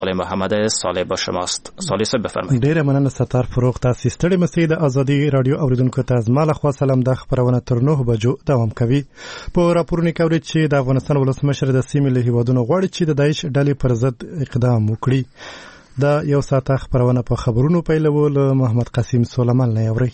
صالح محمد صالح با شماست. صالح صاحب بفرمایید. ډیره مننه ستار فروغ. تاسو ستړي مسئ د ازادي رادیو اوریدونکو ته زما لخوا سلام. د خبرونه تر 9 بجو دوام کوي. په راپورونه کوي چې د افغانستان ولسمشر د سیمې له هیوادونو غواړي چې د داعش ډلې پر ضد اقدام وکړي. دا یو ساعته خبرونه په خبرونو پیلول محمد قاسم سلیمان نه اوري.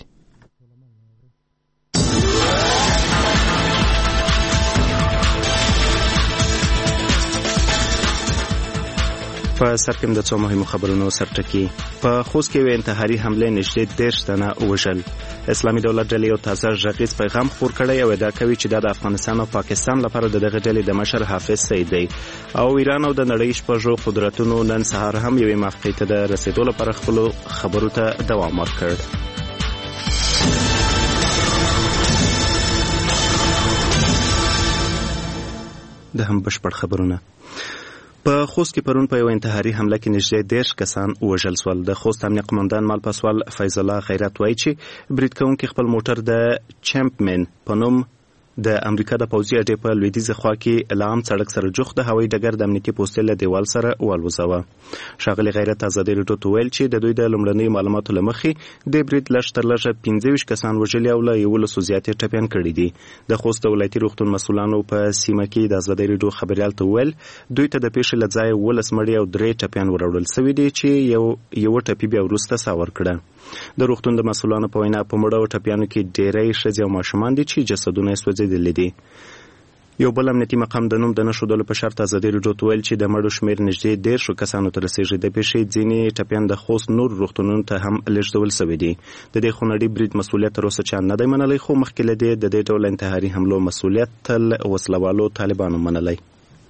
په سر کې د څو مهمو خبرونو سرټکی. په خوست کې یو انتحاري حمله نږدې 10 تنه وژل. اسلامي دولت ډلې یو تازه غږیز پیغام خپور کړی او ادعا کوي چې د افغانستان او پاکستان لپاره دغه ډلې د مشر حافظ سعید دی او ایران او د نړۍ شپږو قدرتونو نن سهار هم یوې موافقې ته د رسیدو لپاره خپل خبرو ته دوام ورکړ. د هم بشپړ خبرونه. په خوست کې پرون په یو انتحاري حمله کې نږدې 10 کسان وژل شول. د خوست امنیه قومندان مالپاسوال فیض الله غیرت وایي چې برید کوونکي خپل موټر د چمپمن په نوم د امریکا د پوځي اډې په لویدیځه خوا کې لام سړک سره جوخت د هوایي ډګر د امنیتي پوستې له دیوال سره والوزاوه. ښاغلي غیرت ازادي راډیو ته ویل چې د دوی د لومړنیو معلوماتو له مخې د برید لږ تر لږه 15 کسان وژلي او له 11 زیاتې ټپیان کړي دي. د خوست ولایتي روغتون مسؤلانو په سیمه کې د ازادي راډیو خبريال ته ویل دوی ته د پیښې له ځایه 11 مړي او 3 ټپیان وراوړل شوي دي چې یو ټپي بیا وروسته ساور کړه. د روغتون د مسؤلانو په وینا په مړو ټپیانو کې ډېری ښځې او ماشومان دي چې جسدونه یې سوځېدلي دي. یو بل امنیتي مقام د نوم د نښودلو په شرط ازادي راډیو ته ویل چې د مړو شمېر نږدې 10 کسانو ته رسېږي. د پیښې ځینې ټپیان د خوست نور روغتونونو ته هم لېږدول شوي دي. د دې خونړي برید مسؤلیت تر اوسه چا نه دی منلی، خو مخکې له دې د دې ډول انتحاري حملو مسؤلیت تل وسلوالو طالبانو منلی.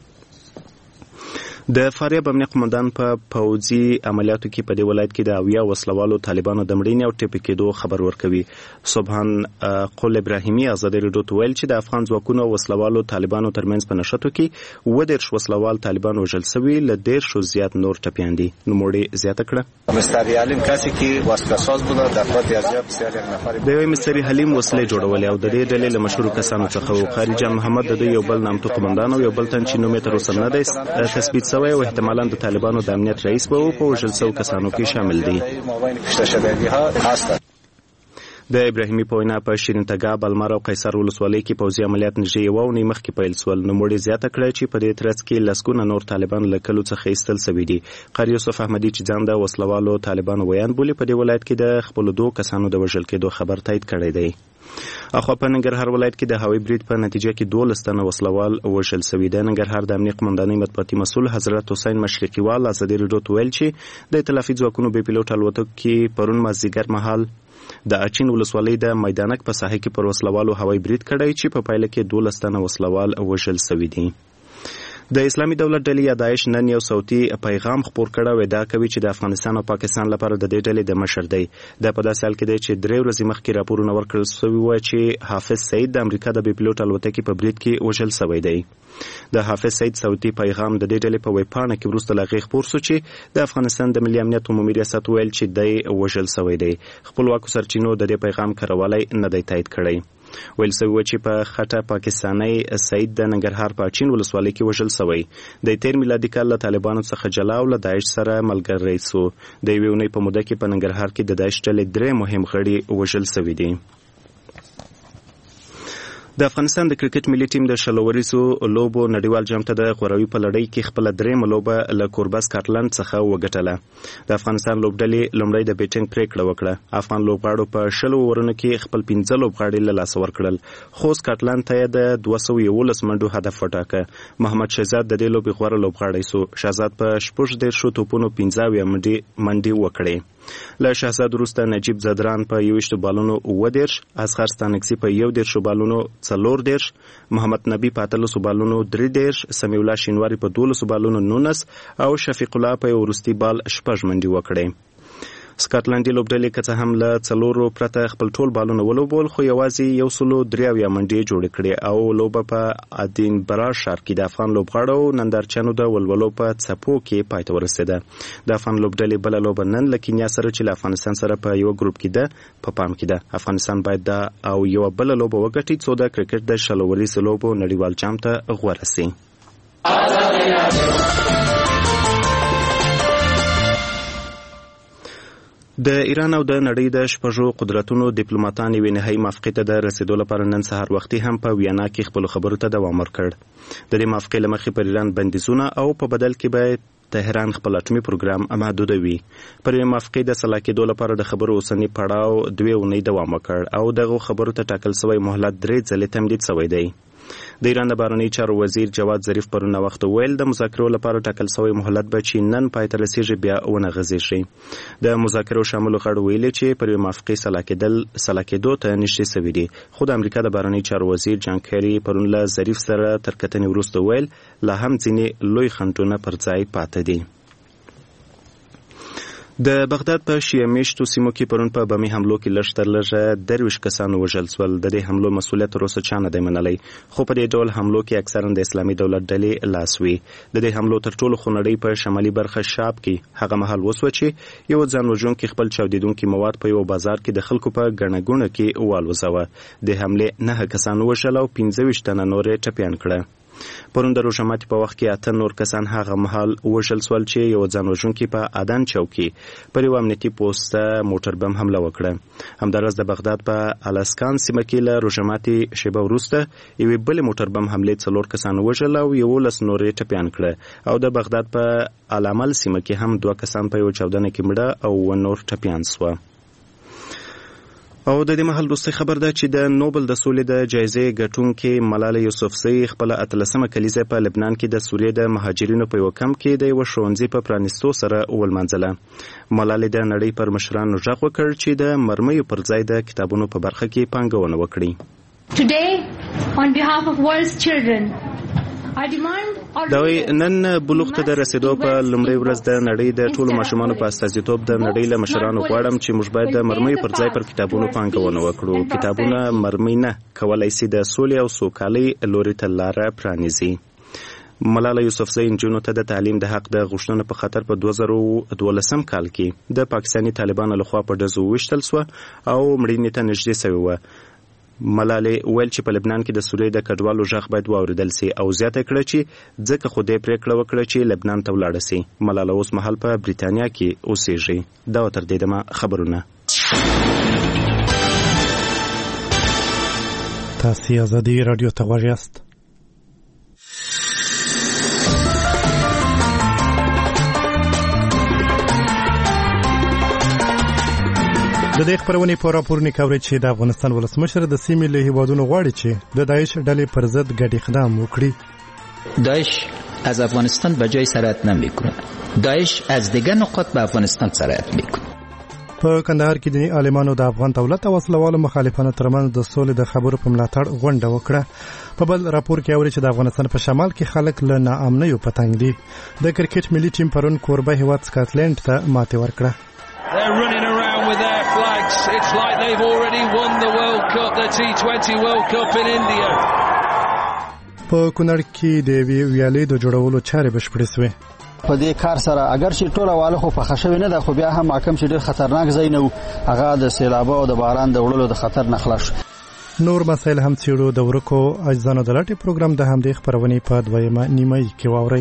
د فاریاب امنیه قومندان په پوځي عملیاتو کې په دې ولایت کې د 80 وسلوالو طالبانو د مړینې او ټپي کېدو خبر ورکوي. سبحان قل ابراهیمي ازادي راډیو ته ویل چې د افغان ځواکونو او وسلوالو طالبانو ترمنځ په نښتو کې 10 وسلوال طالبان وژل شوي، له 10 زیات نور ټپیان دي. نوموړي زیاته کړه مستری حلیم کسی که واسطه‌ساز بود در خود ازیا بسیار یک نفر د یو مستری حلیم وسلې جوړولې او د دې ډلې له مشهور کسانو څخه خارج محمد د یو بل نامتو قومندان او یو بل تن چې نوم یې تر اوسه نه دی تثبیت شوی او احتمالاً د طالبانو د امنیت رئیس به په وژل شوو کسانو کې شامل دي. د ابراهیمي په وینا په شیرین تګاب، المار او قیصر ولسوالۍ کې پوځي عملیات نږدې یوه اونۍ مخکې پیل شول. نوموړي زیاته کړه چې په دې ترڅ کې لسګونه نور طالبان له کلو څخه ایستل شوي دي. قاری یوسف احمدي چې ځان د وسلوالو طالبانو ویان بولي په دې ولایت کې د خپلو 2 کسانو د وژل کېدو خبر تایید کړی دی. اخوا په ننګرهار ولایت کې د هوایي برید په نتیجه کې 12 تنه وسلوال وژل شوي. د ننګرهار د امنیه قومندانۍ مطبوعاتي مسؤل حضرت حسین مشرقیوال ازادي راډیو ته ویل چې د ائتلافي ځواکونو بې پیلوټ الوتکو کې پرون مازدیګر مهال د اچین ولسوالۍ د میدانک په ساحه کې پر وسلوالو هوایي برید کړی چې په پایله کې 12 تنه وسلوال وژل شوي دي. د اسلامي دولت ډلې یا داعش نن یو صوتي پیغام خپور کړی او ادعا کوي چې د افغانستان او پاکستان لپاره د دې ډلې د مشر دی. دا په داسې حال کې دی چې 3 ورځې مخکې راپورونه ورکړل شوي وو چې حافظ سعید د امریکا د بې پیلوټ الوتکې په برید کې وژل شوی دی. د حافظ سعید صوتي پیغام د دې ډلې په ویبپاڼه کې وروسته له هغې خپور شو چې د افغانستان د ملي امنیت عمومي ریاست ویل چې دی وژل شوی دی. خپلواکو سرچینو د دې پیغام کارولی نه دی تایید کړی. ویل شوی و چې په خټه پاکستاني سعید د ننګرهار په اچین ولسوالۍ کې وژل شوی. د 13 میلادي کال له طالبانو څخه جلا او له داعش سره ملګری شو. د یوې اونۍ په موده کې په ننګرهار کې د داعش ډلې 3 مهم غړي وژل شوي دي. د افغانستان د کرکټ ملي ټیم د شلوریزو لوبو نړیوال جام ته د غوروي په لړۍ کې خپل 3 لوبه له کوربه سکاټلند څخه وګټله. د افغانستان لوبډلې لومړی د بیټینګ پریکړه وکړه. افغان لوبغاړو په 10 اورونو کې خپل 15 لوبغاړي له لاسه ورکړل، خو سکاټلند ته د 211 منډو هدف وټاکه. محمد شهزاد د دې لوبې غوره لوبغاړی شو. شهزاد په 14 توپونو 15 منډې وکړې. له شهزاد وروسته نجیب زدران په 21 بالونو 19، اصغر ستانکزي په 11 بالونو 14، محمد نبی په 13 بالونو 13، سمیع الله شینواری په 12 بالونو 19 او شفیق الله په وروستي بال 6 منډې وکړې. سکاټلندي لوبډلې که څه هم له 4 پرته خپل ټول بالونه ولوبول، خو یوازې 103 منډې جوړې کړې او لوبه په ادینبرا ښار کې د افغان لوبغاړو نندارچیانو د ولولو په څپو کې پای ته ورسېده. د افغان لوبډلې بله لوبه نن له کینیا سره چې له افغانستان سره په یو ګروپ کې ده په پام کې ده. افغانستان باید دا او یو بله لوبه وګټي څو د کرکټ د شلوریز لوبو نړیوال جام ته غوره سي. د ایران او د نړۍ د شپږو قدرتونو ډیپلوماټان یوې نهایي موافقې ته د رسیدو لپاره نن سهار وختي هم په ویانا کې خپلو خبرو ته دوام ورکړ. د دې موافقې له مخې پر ایران بندیزونه او په بدل کې به تهران خپل اټومي پروګرام محدودوي. پر یوې موافقې د سلا کېدو لپاره د خبرو اوسنی پړاو 2 اونۍ دوام وکړ او دغه خبرو ته ټاکل شوی مهلت 3 ځلې تمدید شوی دی. د ایران د بهرنی چارو وزیر جواد ظریف پرون وخت ویل د مذاکرو لپاره ټاکل شوی مهلت به چې نن پای ته رسیږي بیا ونه غځېږي. د مذاکرو شاملو غړو ویلي چې پر موافقې سلا کېدو ته نږدې شوي دي، خو د امریکا د بهرنی چارو وزیر جان کیری پرون له ظریف سره تر کتنې وروسته ویل لا هم ځینې لوی خنډونه پر ځای پاتې دي. د بغداد په شیعه میشتو سیمو کې پرون په بمي حملو کې لږ تر لږه 23 کسان وژل شول. د دې حملو مسؤلیت تر اوسه چا نه دی منلی، خو په دې ډول حملو کې اکثرا د اسلامي دولت ډلې لاس وي. د دې حملو تر ټولو خونړۍ په شمالي برخه شاب کې هغه مهال وسوه چې یو ځان وژونکي خپل چاودیدونکي مواد په یو بازار کې د خلکو په ګڼه ګوڼه کې والوځوه. د حملې 9 کسان وژل او 15 تنه نور ټپیان کړه. پرون د روژه ماتي په وخت کې 8 نور کسان هغه مهال وژل شول چې یو ځان وژونکي په آدن چوکي پر یو امنیتي پوسټ موټر بم حمله وکړه. همدارس د بغداد په الاسکان سیمه کې له روژه ماتي شیبه وروسته یوې بلې موټر بم حملې 4 کسان وژل او 11 نور ټپیان کړه او د بغداد په العمل سیمه کې هم 2 کسان په یو چاودنه کې مړه او نور ټپیان شوه. او د دې مهال وروستۍ خبر ده چې د نوبل د سولې د جایزې ګټونکې ملاله یوسفزۍ خپل 18مه کلیزه په لبنان کې د سوریې د مهاجرینو په یو کمپ کې د یو ښوونځي په پرانیستو سره ولمانځله. ملالۍ د نړۍ پر مشرانو غږ وکړ چې د مرمیو پر ځای د کتابونو په برخه کې پانګونه وکړي. Today on behalf of world's children دوی نن بلوغ ته د رسیدو په لومړۍ ورځ د نړۍ د ټولو ماشومانو په استازیتوب د نړۍ له مشرانو غواړم چې موږ باید د مرمیو پر ځای پر کتابونو پانګونه وکړو. کتابونه مرمۍ نه کولای شي د سولې او سوکالۍ لوري ته لاره پرانیزي. ملاله یوسفزۍ نجونو ته د تعلیم د حق د غوښتنې په خاطر په 2012 کال کې د پاکستاني طالبانو لخوا په ډزو وویشتل شوه او مړینې ته نږدې شوې وه. ملالۍ ویل چې په لبنان کې د سوریې د کډوالو غږ باید واورېدل سي او زیاته کړه چې ځکه خو دې پرېکړه وکړه چې لبنان ته ولاړه سي. ملاله اوس مهال په بریتانیا کې اوسېږي. دا تر دې دمه خبرونه. تاسو ازادي رادیو ته غوږ یاست. د دې خبرونې په راپورني کوي چې د افغانستان ولسمشر د سیمې له هیوادونو غواړي چې د داعش ډلې پر ضد ګډ اقدام وکړي. داعش از افغانستان به جای سرایت نمیکنه. داعش از دیگر نقاط به افغانستان سرایت میکنه. په کندهار کې د عالمانو د افغان دولت او وسلوالو مخالفانو ترمنځ د سولې د خبرو په ملاتړ غونډه وکړه. په بل راپور کې اوري چې د افغانستان په شمال کې خلک له ناامنیو په تنګ دي. د کرکټ ملي ټیم پرون کوربه هیواد سکاټلند ته ماتې ورکړه. They're running around with their flags. It's like they've already won the World Cup, the T20 World Cup in India. په کونړ کې د ویالې د جوړولو چارې بشپړې شوې. په دې کار سره اگر چې ټول واله خو په خښوي نه ده، خو بیا هم حکم چې ډېر خطرناک ځای نه و، هغه د سیلاب او د باران د وړلو د خطر نه خلاص. نور مسایل هم څېړو. د ورکو اجزانو د لټې پروګرام د همدې خبرونې په 2مه نیمه کې واورئ.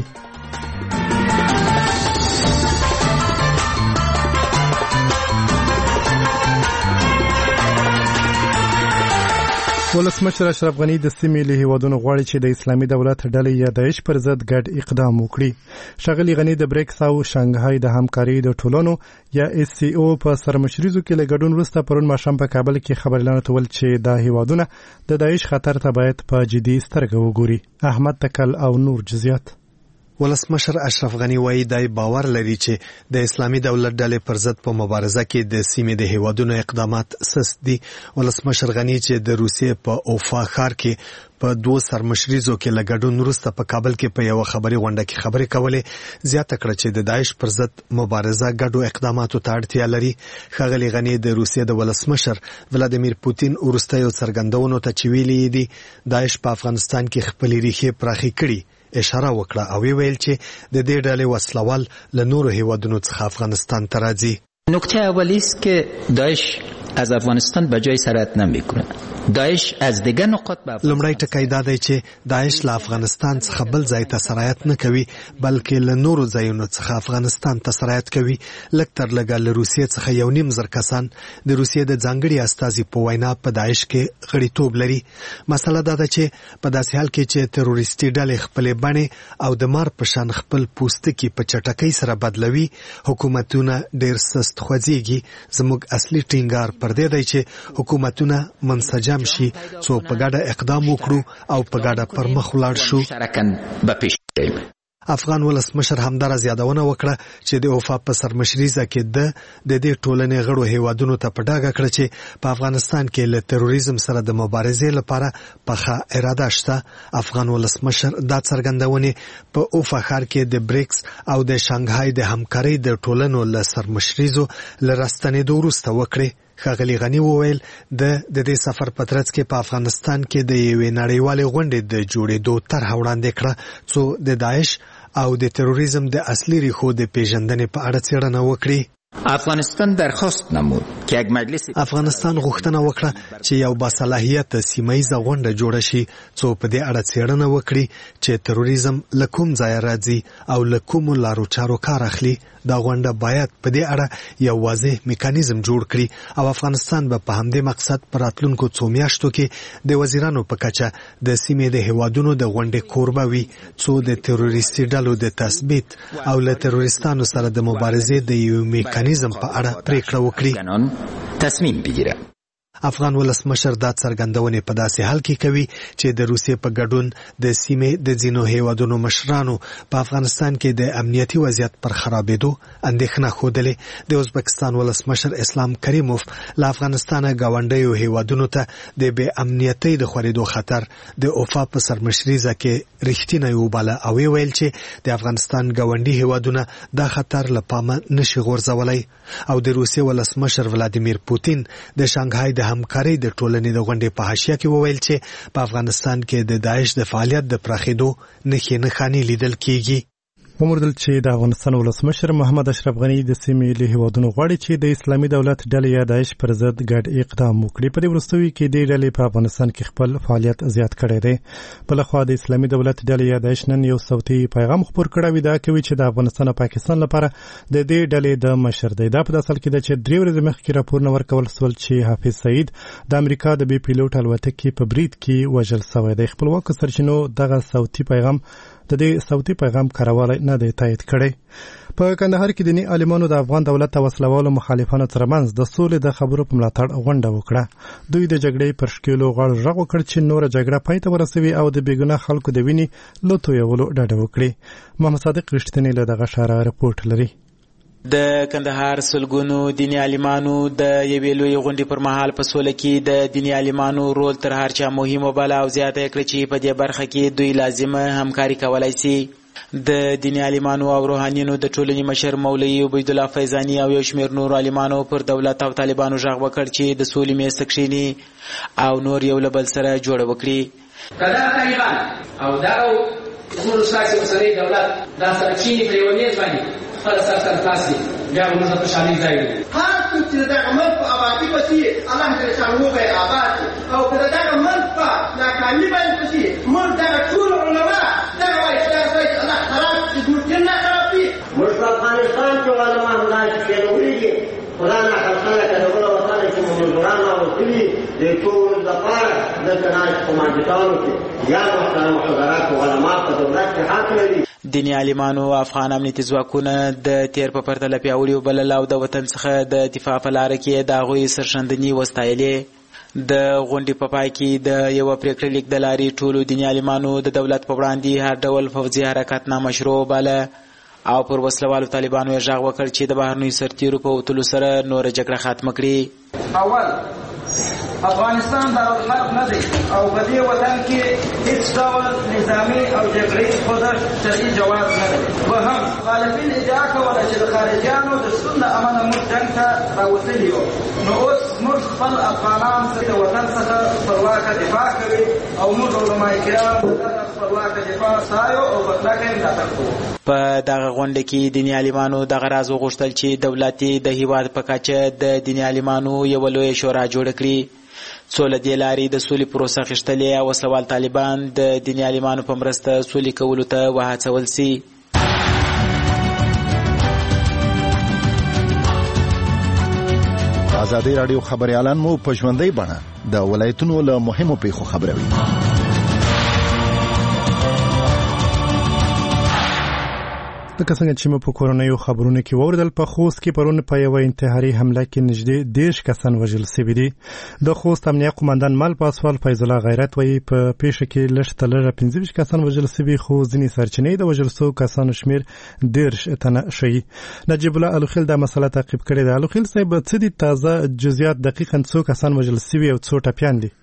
ولسمشر اشرف غنی د سیمې له هیوادونو غواړي چې د اسلامي دولت ډلې یا داعش پر ضد ګډ اقدام وکړي. ښاغلي غنی د بریکس او شانګهای د همکاري د ټولنو یا SCO په سرمشریزو کې له ګډون وروسته پرون ماښام په کابل کې خبرلاندې ول چې دا هیوادونه د داعش خطر ته باید په جدي سترګه وګوري. احمد تکل او نور جزئیات. ولسمشر اشرف غنی وایي دای باور لري چې د اسلامي دولت ډلې پر ضد په مبارزه کې د سیمې د هیوادونو اقدامات سست دي. ولسمشر غنی چې د روسیې په اوفا ښار کې په 2 سرمشریزو کې لګډون وروسته په کابل کې په یو خبري غونډه کې خبرې کولې، زیاته کړه چې د داعش پر ضد مبارزه ګډو اقداماتو ته اړتیا لري. ښاغلي غنی د روسیې د ولسمشر ولادیمیر پوتین وروستیو څرګندونو ته چې ویلي دي داعش په افغانستان کې خپلې ریښې پراخې کړي اشاره وکړه او ویل چې د دې ډلې وسلوال له نورو هیوادونو څخه افغانستان ته راځي. نکته اولی است که داعش از افغانستان به جای سرایت نمیکنه. داعش از دیگر نقاط به لمړی ټکی دا دی چې داعش له افغانستان څخه بل ځای ته سرایت نه کوي، بلکې له نورو ځایونو څخه افغانستان ته سرایت کوي. لږ تر لږه له روسیې څخه 1.5 زره کسان د روسیې د ځانګړي استازي په وینا په داعش کې غړیتوب لري. مسله دا ده چې په داسې حال کې چې تروریستي ډلې خپلې بڼې او د مار په شان خپل پوستکي په چټکۍ سره بدلوي، حکومتونه ډېر سست خوځېږي. زموږ اصلي ټینګار پر دې دی چې حکومتونه منسجم شي، څو په ګډه اقدام وکړو او په ګډه پر مخ ولاړ شو. افغان ولسمشر همدارس یادونه وکړه چې د اوفا په سرمشریزه کې د دې ټولنې غړو هیوادونو ته په ډاګه کړ چې په افغانستان کې له تروریزم سره د مبارزې لپاره پخه اراده شته. افغان ولسمشر دا څرګندونه په اوفا ښار کې د بریکس او د شانګهای د همکارۍ د ټولنو له سرمشریزو لرستنې وروسته وکړي. ښاغلي غني وویل د دې سفر په ترڅ کې په افغانستان کې د یوې نړیوالې غونډې د جوړېدو طرحه وړاندې کړه څو د داعش او د تروریزم د اصلي ریښو د پیژندنې په اړه څېړنه وکړي. افغانستان درخواست نمود که یک مجلس افغانستان غوښتنه وکړه چې یو باصلاحیته سیمه‌ایزه غونډه جوړه شي څو په دې اړه څېړنه وکړي چې تروریزم له کوم ځایه راځي او له کومو لارو چارو کار اخلي. دا غونډه باید په دې اړه یو واضح میکانیزم جوړ کړي او افغانستان به په همدې مقصد پر راتلونکو څو میاشتو کې د وزیرانو په کچه د سیمې د هیوادونو د غونډې کوربه وي څو د تروریستي ډلو د تثبیت او له تروریستانو سره د مبارزې د یو میکانیزم په اړه پریکړه وکړي. تصمیم بگیره. افغان ولسمشر دا څرګندونه په داسې حال کې کوي چې د روسیې په ګډون د سیمې د ځینو هیوادونو مشرانو په افغانستان کې د امنیتي وضعیت پر خرابېدو اندېښنه ښودلې. د ازبکستان ولسمشر اسلام کریموف له افغانستانه ګاونډیو هیوادونو ته د بې امنیتۍ د خورېدو خطر د اوفا په سرمشریزه کې رښتینی وباله او ویل چې د افغانستان ګاونډي هیوادونه دا خطر له پامه نشي غورځولی. او د روسیې ولسمشر ولادیمیر پوتین د شانګهای د همکارۍ د ټولنې د غونډې په حاشیه کې وویل چې په افغانستان کې د داعش د فعالیت د پراخېدو نښې لیدل کېږي. وموردل چې د افغانستان ولسمشر محمد اشرف غني د سیمې له هیوادونو غواړي چې د اسلامي دولت ډلې یا داعش پر ضد ګډ اقدام وکړي. په دې وروستیو کې د ډلې په افغانستان کې خپل فعالیت زیات کړی دی. بلخوا د اسلامي دولت ډلې یا داعش نن یو صوتي پیغام خپور کړی وي. دا کوي چې د افغانستان او پاکستان لپاره د دې ډلې د مشر دی. دا په داسې حال کې ده چې 3 ورځې مخکې راپورونه ورکول شول چې حافظ سعید د امریکا د بي پیلوټ الوتکې په برید کې وژل شوی دی. خپلواکو سرچینو دغه صوتي پیغام کاروالی نه دی تایید کړی. په کندهار کې دیني عالمانو د افغان دولت او وسلوالو مخالفانو ترمنځ د سولې د خبرو په ملاتړ غونډه وکړه. دوی د جګړې پر شکلو غاړه غږ وکړ چې نوره جګړه پای ته ورسوي او د بېګناه خلکو د وینې له تویولو ډډه وکړي. محمد صادق رښتینی له دغه ښاره رپورټ لري. د کندهار سلګونو دیني عالمانو د یوې لویې غونډې پر مهال په سوله کې د دیني عالمانو رول تر هر چا مهم وباله او زیاته یې کړه چې په دې برخه کې دوی لازمه همکاري کولی شي. د دیني عالمانو او روحانیونو د ټولنې مشر مولوي عبیدالله فیضاني او یو شمېر نور عالمانو پر دولت او طالبانو غږ وکړ چې د سولې میز ته کښېني او نور یو له بل سره جوړه وکړي. که دا طالبان او دغه زموږ ساسي اوسنی دولت دا سره کښېني په یوه میز باندې خپله سر خلاص کړي بیا به موږ د خوشحالۍ ځای وي. هر څوک چې د دغه ملک په ابادي پسې الله جل شانهو به یې اباد کړي او که د دغه ملک په ناکامي باندې پسې موږ دغه ټول علما دغه وایي چې دغه ځای الله خراب کړي زموږ دین نه خراب کړي. موږ په افغانستان کې علما همداسې کېنولي دي. خدا نه خلقانه که د بله وطنه چې مزدوران راوتلي د ټول لپاره دلته ناست په ماجدانو کې یا محترم حضرات علما په دولت کې حق لري. دیني عالمانو افغان امنیتي ځواکونه د تیر په پرتله پیاوړي وبلل او د وطن څخه د دفاع په لاره کې د هغوی سرښندنې وستایلې. د غونډې په پای کې د یوه پرېکړه لیک د لارې ټولو دیني عالمانو د دولت په وړاندې هر ډول پوځي حرکت نامشروع وباله او پر وسلوالو طالبانو یې غږ وکړ چې د بهرنیو سرتیرو په وتلو سره نوره جګړه ختمه کړي. اول افغانستان دارالحرب نه دی او په دې وطن کې هیڅ ډول نظامي او جګړې خوځښت شرعي جواز نه لري. دوهم مخالفین ادعا کوله چې د خارجيانو د شتون د امله موږ جنګ ته راوتلي یو نو اوس موږ خپل افغانان د وطن څخه خپلواکه دفاع کوي او موږ علماء کرام د خپلواکه دفاع سایو او مطلقه ملاتړ کوو. په دغه غونډه کې دیني عالمانو دغه راز وغوښتل چې دولت د هیواد په کچه د دیني عالمانو یو لوی شورا جوړ کړي څو له دې لارې د سولې پروسه غښتلې او وسوال طالبان د دیني عالمانو په مرسته سولې کولو ته وهڅول سي. ازادي رادیو خبريالان مو په ژوندۍ بڼه د ولایتونو له مهمو پیښو خبروي. لکه څنګه چې مو په کورونیو خبرونه کې ووردل په خوست کې پرون په یو انتحاري حمله کې نږدې 10 کسان وژل شوي دي. د خوست امنیه قومندان مال پاسوال فیض الله غیرت وایي په پیښه کې لږ تر لږه 15 کسان وژل شوي خو ځینې سرچینې د وژل شوو کسانو شمېر 10 تنه ښیي. نجیب الله الوخیل دا مسله تعقیب کړې ده. الوخیل صاحب څه دي تازه جزئیات دقیقاً څو کسان وژل شوي او څو ټپیان دي؟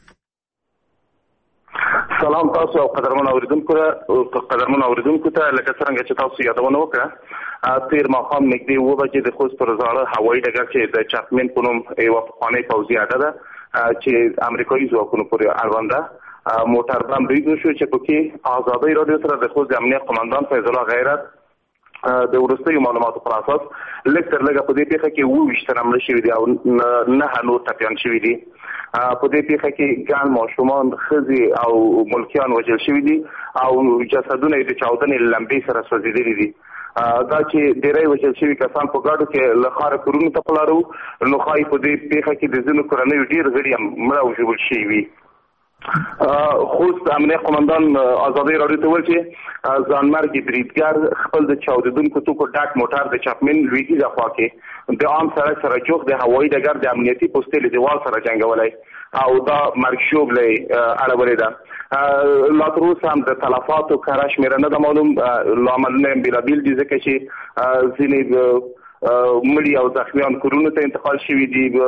سلام تاسو او قدرمن اوریدونکو ته لکه څنګه چې تاسو یادونه وکړه تیر ماښام نږدې 2 بجې د خوست پر زاړه هوایي ډګر چې د چاپمن په نوم یوه پخوانۍ پوځي اډه ده چې امریکایي ځواکونو پورې اړوند ده موټر بم برید وشو چې پکې ازادۍ راډیو سره د خوست د امنیه قومندان فیض الله غیرت د وروستیو معلوماتو پر اساس لږ تر لږه په دې پیښه کې 22 تنه مړه شوي دي او 9 نور ټپیان شوي دي. په دې پیښه کې ګڼ ماشومان ښځې او ملکیان وژل شوي دي او جسدونه یې د چاودنې لمبې سره سوځېدلي دي. دا چې ډېری وژل شوي کسان په ګاډو کې له ښاره کورونو ته پلارو نو ښایي په دې پیښه کې د ځینو کورنیو ډېر غړي هم مړه او ژوبل شوي وي. خوست امنیه قومندان ازادۍ راډیو ته وویل چې ځانمرګي بریدګر خپل د چاودېدونکو توکو ډک موټر د چاپمن لویدیځه خوا کې د عام سړک سره جوخ د هوایي ډګر د امنیتي پوستې له دیوال سره جنګولی او دا مرګ ژوبلی اړولې ده. لا تر اوسه هم د تلفاتو کره شمېره نه ده معلوم. لاملونه یې بېلابېل دي ځکه چې ځینې مړي او زخمیان کورونو ته انتقال شوي دي او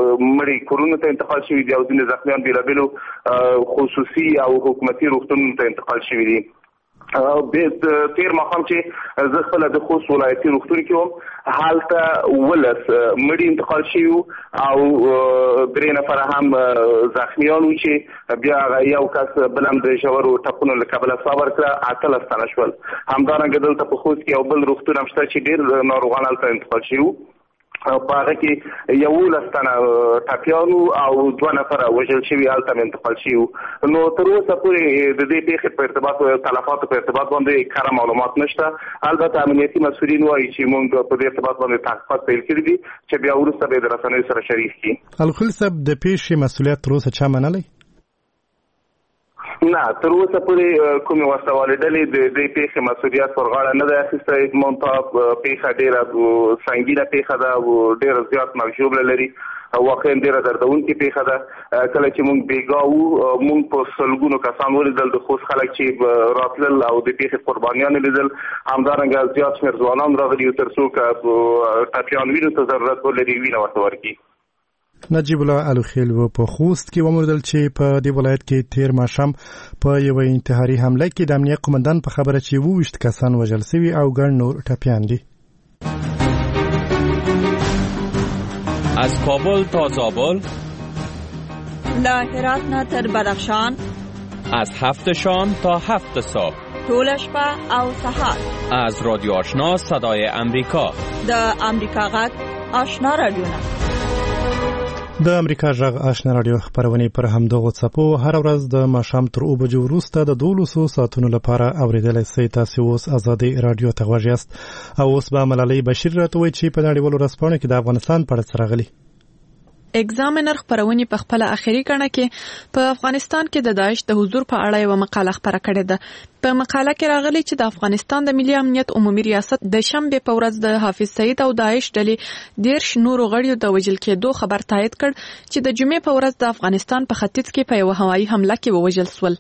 ځینې زخمیان بېلابېلو خصوصي او حکومتي روغتونونو ته انتقال شوي دي. تیر ماښام چې زه خپله د خوست ولایتي روغتون کې وم هلته 19 مړي انتقال شوي او 3 نفره هم زخمیان وو چې بیا یو کس بل هم د ژورو ټپونو له کبله ساه ورکړه 18 تنه شول. همدارنګه دلته په خوست کې یو بل روغتون هم شته چې ډېر ناروغان هلته انتقال شوي وو. په هغه کې 11 تنه ټپیان او 2 نفره وژل شوي هلته هم انتقال شوي وو. نو تر اوسه پورې د دې پیښې په ارتباط تلفاتو په ارتباط باندې کره معلومات نشته. البته امنیتي مسؤلین وایي چې موږ په دې ارتباط باندې تحقیقات پیل کړي دي چې بیا وروسته به د رسنیو سره شریک کړي. الخلیل صاحب د پیښې مسؤلیت تر اوسه چا منلی؟ نه تر اوسه پورې کومې وسوالې ډلې د دې پیښې مسؤلیت پر غاړه نه ده اخیستی. مونته پیښه ډېره سنګینه پیښه ده او ډېره زیات مرګ ژوبله لري. واقعا ډېره دردونکې پیښه ده. کله چې موږ بیګا وو موږ په سلګونو کسان ولیدل د خوست خلک چې راتلل او د پیښې قربانیان لیدل. همدارنګه زیات شمېر ځوانان راغلي تر څو که ټپیان وینو ته ضرورت ولري وینه ورته ورکړي. نجیب الله الوخیل په خوست کې وموندل چې په دې ولایت کې تیر ماښام په یو انتحاري حمله کې د امنیه قومندان په خبره چې 22 کسان وژل شوي او ګڼ نور ټپیان دي. از کابل تا زابل، له هرات نه تر بدخشان، از 7 شام تا 7 صبح، طول شپه او سحر، از رادیو آشنا صدای امریکا، د امریکا غږ آشنا رادیو نه. د امریکا غږ آشنا رادیو خبرونه پر همدغه څپو هر ورځ د ماښام تر 2 بجو وروسته د 12 ساعتونو لپاره اوریدلای شئ. تاسو اوس ازادي رادیو ته غوږ یاست او اوس به ملالۍ بشیر راته وایي چې په نړیوالو ورځپاڼو کې د افغانستان په اړه څه راغلي. اگزامینر خبرونه په خپل اخیری کړه کې په افغانستان کې د داعش د حضور په اړه یو مقاله خبره کړې ده. په مقاله کې راغلي چې د افغانستان د ملي امنیت عمومي ریاست د شنبه په ورځ د حافظ سعید او داعش ډلې 10 نورو غړیو د وژل کېدو خبر تایید کړ چې د جمعې په ورځ د افغانستان په ختیځ کې په یو هوایي حمله کې ووژل شول.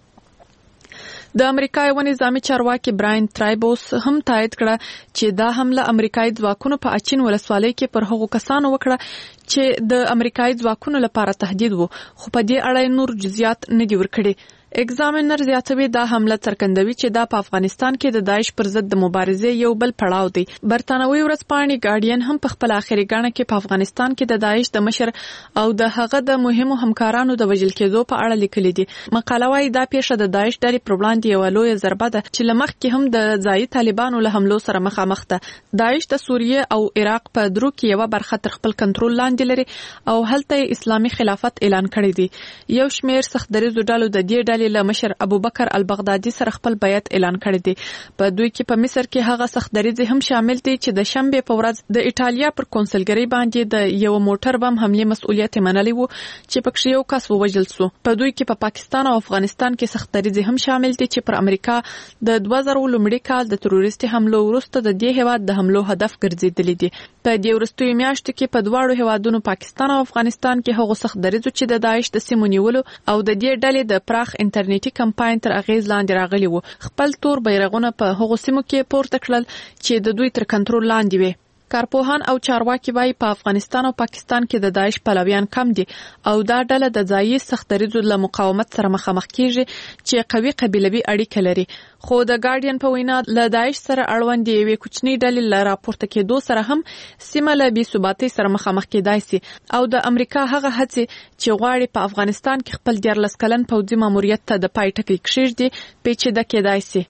د امریکا یو نظامی چارواکي براین ترایبوس هم تایید کړه چې دا حمله امریکایي ځواکونو په اچین ولسوالۍ کې پر هغو کسانو وکړه چې د امریکایي ځواکونو لپاره تهدید وو، خو په دې اړه نور جزئیات نه دي ورکړي. ایگزامینر زیاتوي دا حمله څرګندوي چې دا په افغانستان کې د داعش پر ضد د مبارزې یو بل پړاو دی. برتانوي ورځپاڼې ګارډین هم په خپل اخري غاڼه کې په افغانستان کې د داعش د مشر او د هغه د مهمو همکارانو د وژل کېدو په اړه لیکلي دي. مقاله وايي دا پیښه د داعش ډلې پر وړاندې یو لوی ضربه ده چې لمخ کې هم د ځایي طالبانو له حملو سره مخامخ ده. داعش د سوریه او عراق په درو کې یو برخه تر خپل کنټرول لاندې لري او هلته اسلامي خلافت اعلان کړی دی. یو شمېر سختدریزو ډلو د دې ډلې له مشر ابوبکر البغدادي سره خپل بیعت اعلان کړی دی. په دوی کې په مصر کې هغه سختدریز هم شامل دي چې د شنبه په ورځ د ایټالیا پر کنسولګری باندې د یو موټر بم حمله مسؤلیت منلی وو چې پکې یو کس ووژل شو. په دوی کې په پاکستان او افغانستان کې سختدریز هم شامل دي چې پر امریکا د 2000 لومړي کال د تروریستي حملو وروسته د دې هیواد د حملو هدف ګرځیدلې دي. په دې وروستیو میاشتو کې په دواړو هیوادونو پاکستان او افغانستان کې هغه سختدریزو چې د داعش د سیمو نیولو او د دې ډلې د پراخ انټرنیټي کمپاین تر اغیز لاندې راغلي وو. خپل تور بیرغونه په هغه سیمو کې پورته کړل چې د دوی تر کنټرول لاندې وي. کارپوهان او چارواکي وايي په افغانستان او پاکستان کې د داعش پلویان کم دي او دا ډله د ځایي سختدریزو له مقاومت سره مخامخ کیږي چې قوي قبیلوي اړیکه لري. خو د ګارډین په وینا له داعش سره اړوند یوې کوچنۍ ډلې له راپورته کېدو سره هم سیمه له بې ثباتۍ سره مخامخ کېدای سي او د امریکا هغه هڅې چې غواړي په افغانستان کې خپل 14 کلن پوځي ماموریت ته د پای ټکی کښیږدي پیچیده کېدای سي.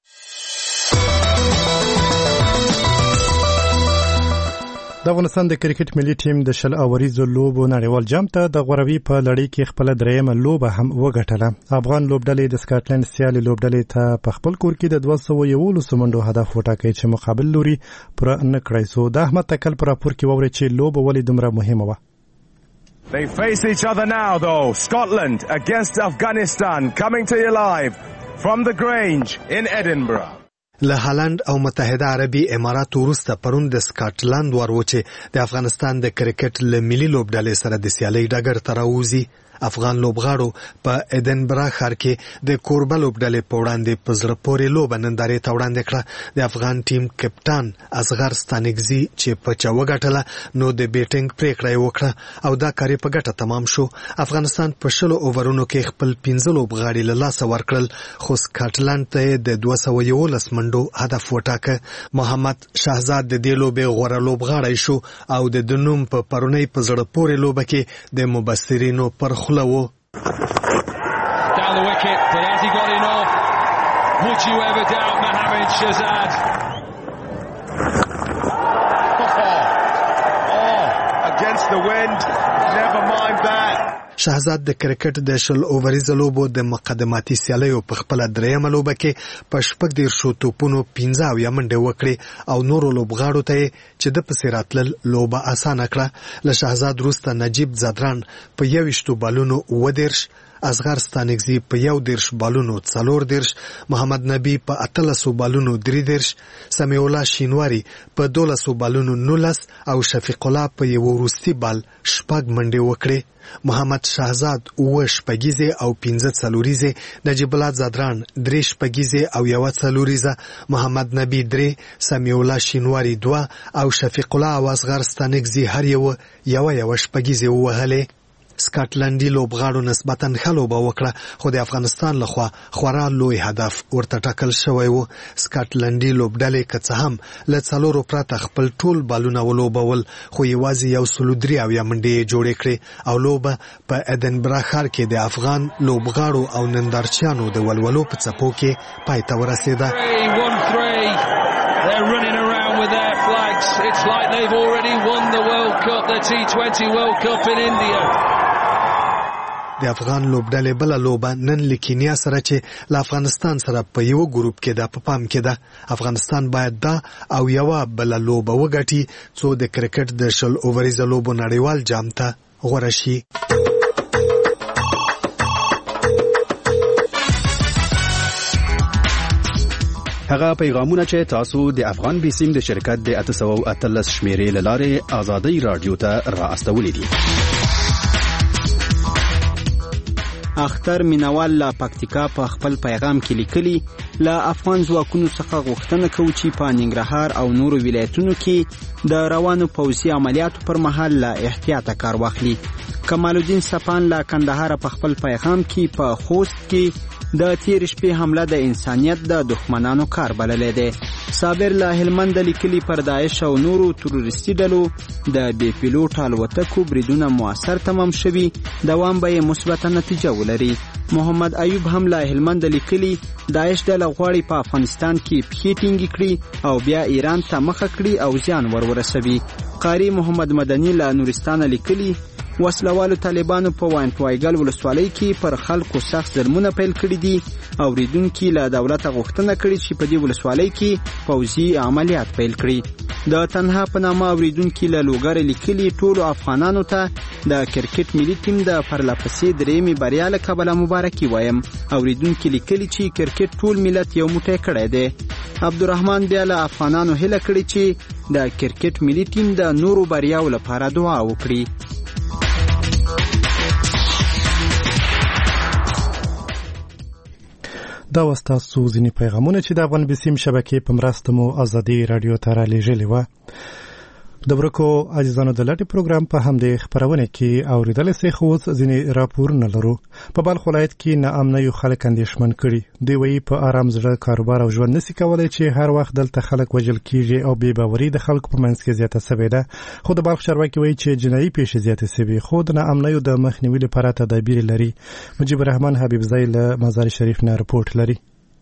د افغانستان د کرکټ ملي ټیم د شل اوریزو لوبو نړیوال جام ته د غوروي په لړۍ کې خپل درېیمه لوبه هم وګټله. افغان لوبډلې د سکاټلند سیالي لوبډلې ته په خپل کور کې د 211 منډو هدف وټاکي چې مقابل لوري پوره نه کړی سو. د احمد تکل پر راپور کې ووري چې لوبه ولې دومره مهمه وه. They face each other now though. Scotland against Afghanistan coming to you live from the Grange in Edinburgh. له هالند او متحده عربي امارات وروسته پرون د سکاټلند وروچه د افغانستان د کرکټ له ملي لوبډلې سره د سیالي ډګر ته راوځي. افغان لوبغاړو په ایدنبرا ښار کې د کوربه لوبډلې په وړاندې په زړه پورې لوبه نندارې ته وړاندې کړه. د افغان ټیم کپټان اصغر ستانکزي چې په چا وګټله نو د بیټینګ پریکړه یې وکړه او دا کار په ګټه تمام شو. افغانستان په 10 اوورونو کې خپل 15 لوبغاړي له لاسه ورکړل خو سکاټلند ته د 211 منډو هدف وټاکه. محمد شهزاد د دې لوبې غوره لوبغاړی شو او د نوم په پرونی په زړه پورې لوبه کې د مبصرینو پر خلو. Down the wicket, but has he got enough? Would you ever doubt Mohamed Shahzad? Against the wind, never mind that. شهزاد د کرکټ د شل اووریزو لوبو د مقدماتي سیالیو په خپل درېیمه لوبه کې په 14 توپونو 15 منډې وکړې او نورو لوبغاړو ته چې د پسې راتلل لوبه اسانه کړه. له شهزاد وروسته نجیب زادران په 21 بالونو 10 اصغر ستانکزي په 11 بالونو 14 محمد نبی په 13 بالونو 13 سمیع الله شینواری په 12 بالونو 19 او شفیق الله په یو وروستي بال شپږ منډې وکړې. محمد شهزاد 9 شپږیزه او 15 څلوریزه، نجیب الله زادران 3 شپږیزه او 1 څلوریزه، محمد نبی 3، سمیع الله شینواری 2 او شفیق الله او اصغر ستانکزي هر یو شپږیزه وهلې. سکاټلندي لوبغاړو نسبتاً ښه لوبه وکړه خو د افغانستان لخوا خورا لوی هدف ورته ټاکل شوی و. سکاټلندي لوبډلې که څه هم له 4 پرته خپل ټول بالونه ولوبول خو یوازې 103 منډې جوړې کړې او لوبه په ایدنبرا ښار کې د افغان لوبغاړو او نندارچیانو د ولولو په څپو کې پای ته ورسېده. It's like they've already won the World Cup, the T20 World Cup in India. د افغان لوبډلې بل لوبه نن لیکینیا سره چې له افغانستان سره په یو ګروپ کې ده په پام کې ده. افغانستان باید دا او یو بل لوبه وګټي څو د کرکټ د شل اووریز لوبو نړیوال جام ته غوړه شي. هغه پیغامونه چې تاسو د افغان بیسیم د شرکت د 813 شمیرې لاره آزادۍ رادیو ته را استولې دي. اختر مینوال لا پکتیکا په خپل پیغام کې لیکلي لا افغان ځواکونو څخه غوښتنه کوي چې په ننګرهار او نورو ولایتونو کې د روانو پوځي عملیاتو پر مهال لا احتیاط کار واخلي. کمال الدین سپان لا کندهار په خپل پیغام کې په خوست کې د تیر شپې حمله د انسانیت د دښمنانو کار بللی دی. صابر له هلمند لیکلي پر داعش او نورو تروریستي ډلو د بې پیلوټ الوتکو بریدونه مؤثر تمام شوي، دوام به یې مثبته نتیجه ولري. محمد ایوب هم له هلمند لیکلي داعش ډله غواړي په افغانستان کې پښې ټینګې کړي او بیا ایران ته مخه کړي او زیان ورسوي. قاری محمد مدني له نورستان لیکلي وسلوالو طالبانو په وایګل ولسوالۍ کې پر خلکو سخت ظلمونه پیل کړي دي. اوریدونکي له دولت غوښتنه کړې چې په دې ولسوالۍ کې پوځي عملیات پیل کړي. د تنها په نامه اوریدونکي له لوګر لیکلي ټولو افغانانو ته د کرکټ ملي ټیم د پرلپسې درېیمې بریا له کبله مبارکي وایم. اوریدونکي لیکلي چې کرکټ ټول ملت یو موټی کړی دی. عبدالرحمن بیا له افغانانو هیله کړې چې د کرکټ ملي ټیم د نورو بریاو لپاره دعا وکړي. دا وستاسو ځینې پیغامونه چې د افغان بسیم شبکې په مرسته مو ازادي رادیو ته رالیږلي وه. د ورکو عزیزانو د لټې پروګرام په همدې خپرونه کې اورېدلی سئ، خو اوس ځینې راپورونه لرو. په بلخ ولایت کې ناامنیو خلک اندېښمن کړي. دوی وایي په آرام زړه کاروبار او ژوند نسي کولی چې هر وخت دلته خلک وژل کیږي او بې باوري د خلکو په منځ کې زیاته سوې ده. خو د بلخ چارواکي وایي چې جنایي پیښې زیاتې سوي، خو د ناامنیو د مخنیوي لپاره تدابیر لري. مجیب الرحمن حبیبزی له مزار شریف نه رپورټ لري.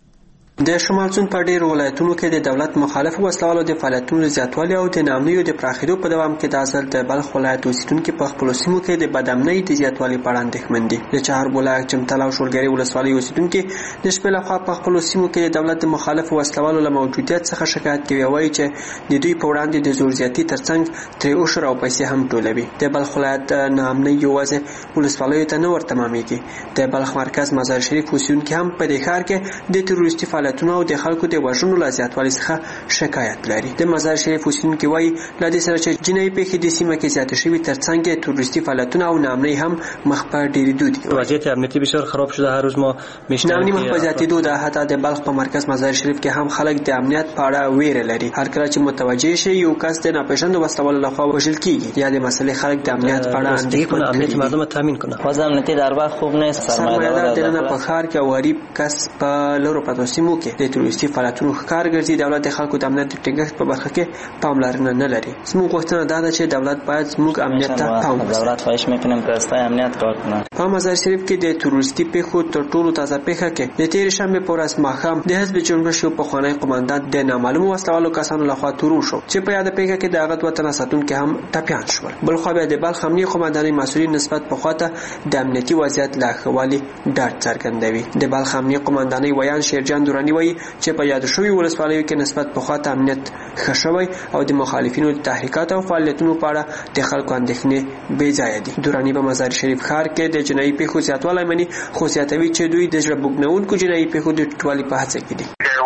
د شمال سوند په ډیرو ولایتونو کې د دولت مخالف وسلوالو د فعالیتونو زیاتوالی او د ناامنیو د پراخېدو په دوام کې د ځل د بلخ ولایت اوسیدونکي په خپلو سیمو کې د بدامنۍ د زیاتوالي په اړه اندېښمن دي. د چهار ولایت چمتال او شولګرې ولسوالۍ اوسیدونکي د شپې لخوا په خپلو سیمو کې د دولت د مخالف وسلوالو له موجودیت څخه شکایت کوي او وایي چې د دوی په وړاندې د زور زیاتي ترڅنګ ترې عشر او پیسې هم ټولوي. د بلخ ولایت ناامنۍ یوازې ولسوالیو ته نه ورتمامېږي. د بلخ مرکز مزار شریف اوسیدونکي هم په دې ښار کې د تروریستي فعالیتونو او د خلکو د وژنو له زیاتوالي څخه شکایت لري. د مزار شریف اوسیدونکي وایي له دې سره چې جنایي پیښې د سیمه کې زیاتې شوي ترڅنګ یې تروریستي فعالیتونه او ناامنۍ هم مخ په ډېرېدو دي. وضعیت امنیتی بسیار خراب شده. هر روز ما میشنویم ناامني مخ په زیاتېدو ده. حتی د بلخ په مرکز مزار شریف کې هم خلک د امنیت په اړه ویره لري. هر کله چې متوجه شي یو کس د ناپېژاندو وسلوالو لخوا وژل کیږي یا د مسئلې خلک د امنیت په اړه اندېښمن امنیت مردم تامین کنه. وضع امنیتی در بلخ خوب نیست. سرمایه‌دار دننه په ښار کې او غریب کس په لرو پرتو سیمو کې د تروریستي فعالیتونو ښکار ګرځي. دولت د خلکو د امنیت د ټینګښت په برخه کې پاملرنه نه لري. زموږ غوښتنه دا ده چې دولت باید زموږ امنیت ته پام وکړي. دولت خواهش میکنیم که استای امنیت کار کنه. په مزار شریف کې د تروریستي پیښو تر ټولو تازه پیښه کې د تېرې شنبې په ورځ ماښام د حزب جنبش یو پخوانی قماندان د نامعلومو وسلوالو کسانو لخوا تورو شو چې په یاده پیښه کې د هغه دوه تنه ساتونکي هم ټپیان شول. بلخوا بیا د بلخ امنیې قماندانۍ مسؤلین نسبت پخوا ته د امنیتي وضعیت له ښه والي ډاډ څرګندوي. د بلخ امنیې قماندانۍ ویان شیرجان دراني وایي چې په یاد شوي ولسوالیو کې نسبت پخوا ته امنیت ښه شوی او د مخالفینو د تحریکاتو او فعالیتونو په اړه د خلکو اندېښنې بې ځایه دي. دراني په مزار شریف ښار کې د جنایي پیښو زیاتوالی مني، خو زیاتوي چې دوی د زړه بوږنوونکو جنایي پیښو د ټیټوالي په هڅه کې دي.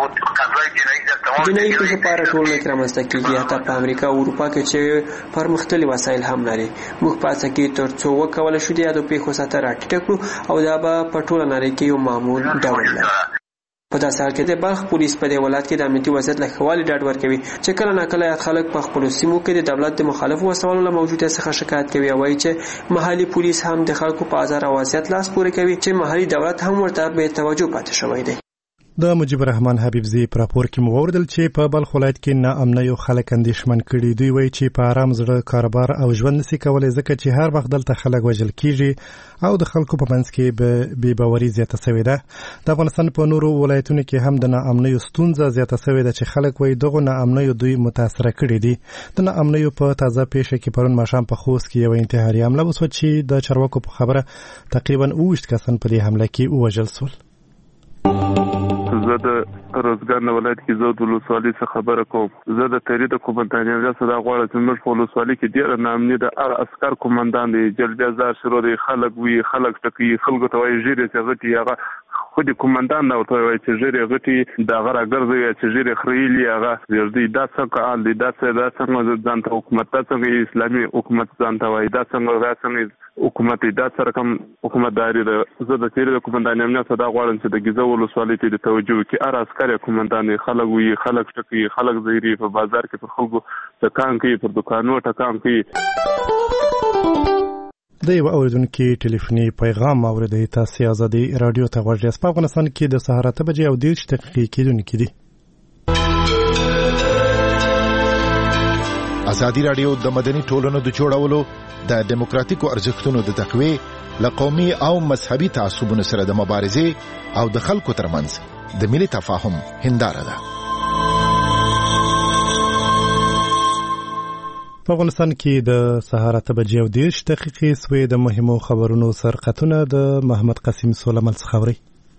جنایي پیښې په هره ټولنه کې رامنځته کېږي، حتی په امریکا او اروپا کې چې پرمختللي وسایل هم لري. موږ په هڅه کې تر څو وکولی شو د یادو پیښو سطح راټیټه کړو او دا به په ټوله نړۍ کې یو معمول ډول لري. په داسې حال کې د بلخ پولیس په دې ولایت کې د امنیتي وضعیت له ښه والي ډاډ ورکوي چې کله ناکله یاد خلک په خپلو سیمو کې د دولت د مخالفو وسلوالو له موجودیت څخه شکایت کوي او وایي چې محلي پولیس هم د خلکو په ازار او اذیت لاس پورې کوي چې محلي دولت هم ورته بې توجه پاتې شوی دی. د مجیب الرحمن حبیبزی په راپور کې مو واوریدل چې په بلخ ولایت کې ناامنیو خلک اندېښمن کړي. دوی وایي چې په آرام زړه کاروبار او ژوند نسي کولی ځکه چې هر وخت دلته خلک وژل کیږي او د خلکو په منځ کې بې باوري زیاته سوې ده. د افغانستان په نورو ولایتونو کې هم د ناامنیو ستونزه زیاته سوې ده چې خلک وایي دغو ناامنیو دوی متاثره کړي دي. د ناامنیو په تازه پیښه کې پرون ماښام په خوست کې یوه انتحاري حمله وسوه چې د چارواکو په خبره تقریبا 28 کسان په دې حمله کې ووژل سول. زه د روزګان ولایت کې زه د ولسوالۍ څخه خبره کوم. زه د تحریر د قومندان څخه دا غواړم چې موږ په ولسوالۍ کې ډېر ناامني د هغه عسکر قومندان دی جلبیا زار شروع دی، خلک وي خلک ټکي خلکو ته وایي ژیرې چې غټي هغه خو د قومندان نه ورته وایي چې ژیرې غټي د هغه راګرځوي چې ژیرې خریلي هغه دی. دا څنګه حال دی؟ دا څنګه ځان ته حکومت، دا څنګه اسلامي حکومت ځان ته وایي؟ دا څنګه حکومت دی؟ دا سره کوم حکومتداري ده؟ زه د تحریر د قومندان څخه دا غواړم چې د ګیزه ولسوالۍ ته د توجه وکړي. هر عسکر قومندان خلک وي خلک ټکي خلک زیري په بازار کې پر خلکو ټکان کوي، پر دکانونو ټکان کوي. د یو اوریدونکو ټلیفوني پیغام اوریدي تاسو ازادي رادیو ته غوږ یاست. په افغانستان کې د سهار 8 بجې او 10 دقیقې کېدونکې دي. ازادي رادیو د مدني ټولنو د جوړولو د دیموکراتیکو ارزښتونو د تقویې لقومي او مذهبي تعصبونو سره د مبارزې او د خلکو ترمنځ د ملي تفاهم هنداره ده. په افغانستان کې د سهار 8 بجې او 10 دقیقې سوې د مهمو خبرونو سرقتونه د محمد قاسم سولمل څخه خبري.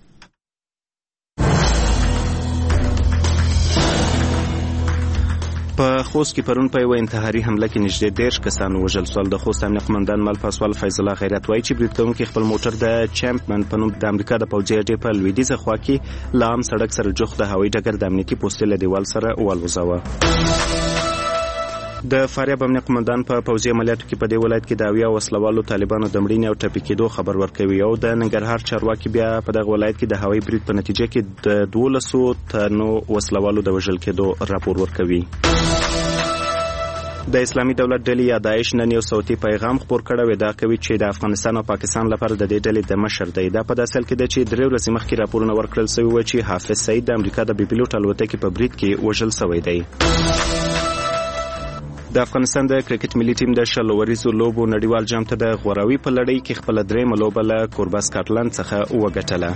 په خوست کې پرون په یو انتحاري حمله کې نږدې 10 کسان وژل شول. د خوست امنیه قومندان مل پاسوال فیض الله غیرت وایي چې برید کوونکي خپل موټر د چمپمن په نوم د امریکا د پوځي اډې په لویدیځه خوا کې لام سړک سره جوخت د هوایي ډګر د امنیتي پوستې له دیوال سره والوځاوه. د فاریاب امنیه قومندان په پوځي عملیاتو کې په دې ولایت کې د اویا وسلوالو طالبانو د مړینې او ټپي کېدو خبر ورکوي. او د ننګرهار چارواکي بیا په دغه ولایت کې د هوایي برید په نتیجه کې د 1200 تنو وسلوالو د وژل کېدو راپور ورکوي. د اسلامي دولت ډلې یا داعش نن یو صوتي پیغام خپور کړی و دا کوي چې د افغانستان او پاکستان لپاره د دې ډلې د مشر دی. دا په داسې حال کې ده چې 3 ورځې مخکې راپورونه ورکړل شوي و چې حافظ سعید د امریکا د بي پیلوټ الوتکې په برید کې وژل شوی دی. د افغانستان د کرکټ ملي ټیم د شلوریزو لوبو نړیوال جام ته د غوراوي په لړۍ کې خپل درېمه لوبه له کوربه سکاټلند څخه وګټله.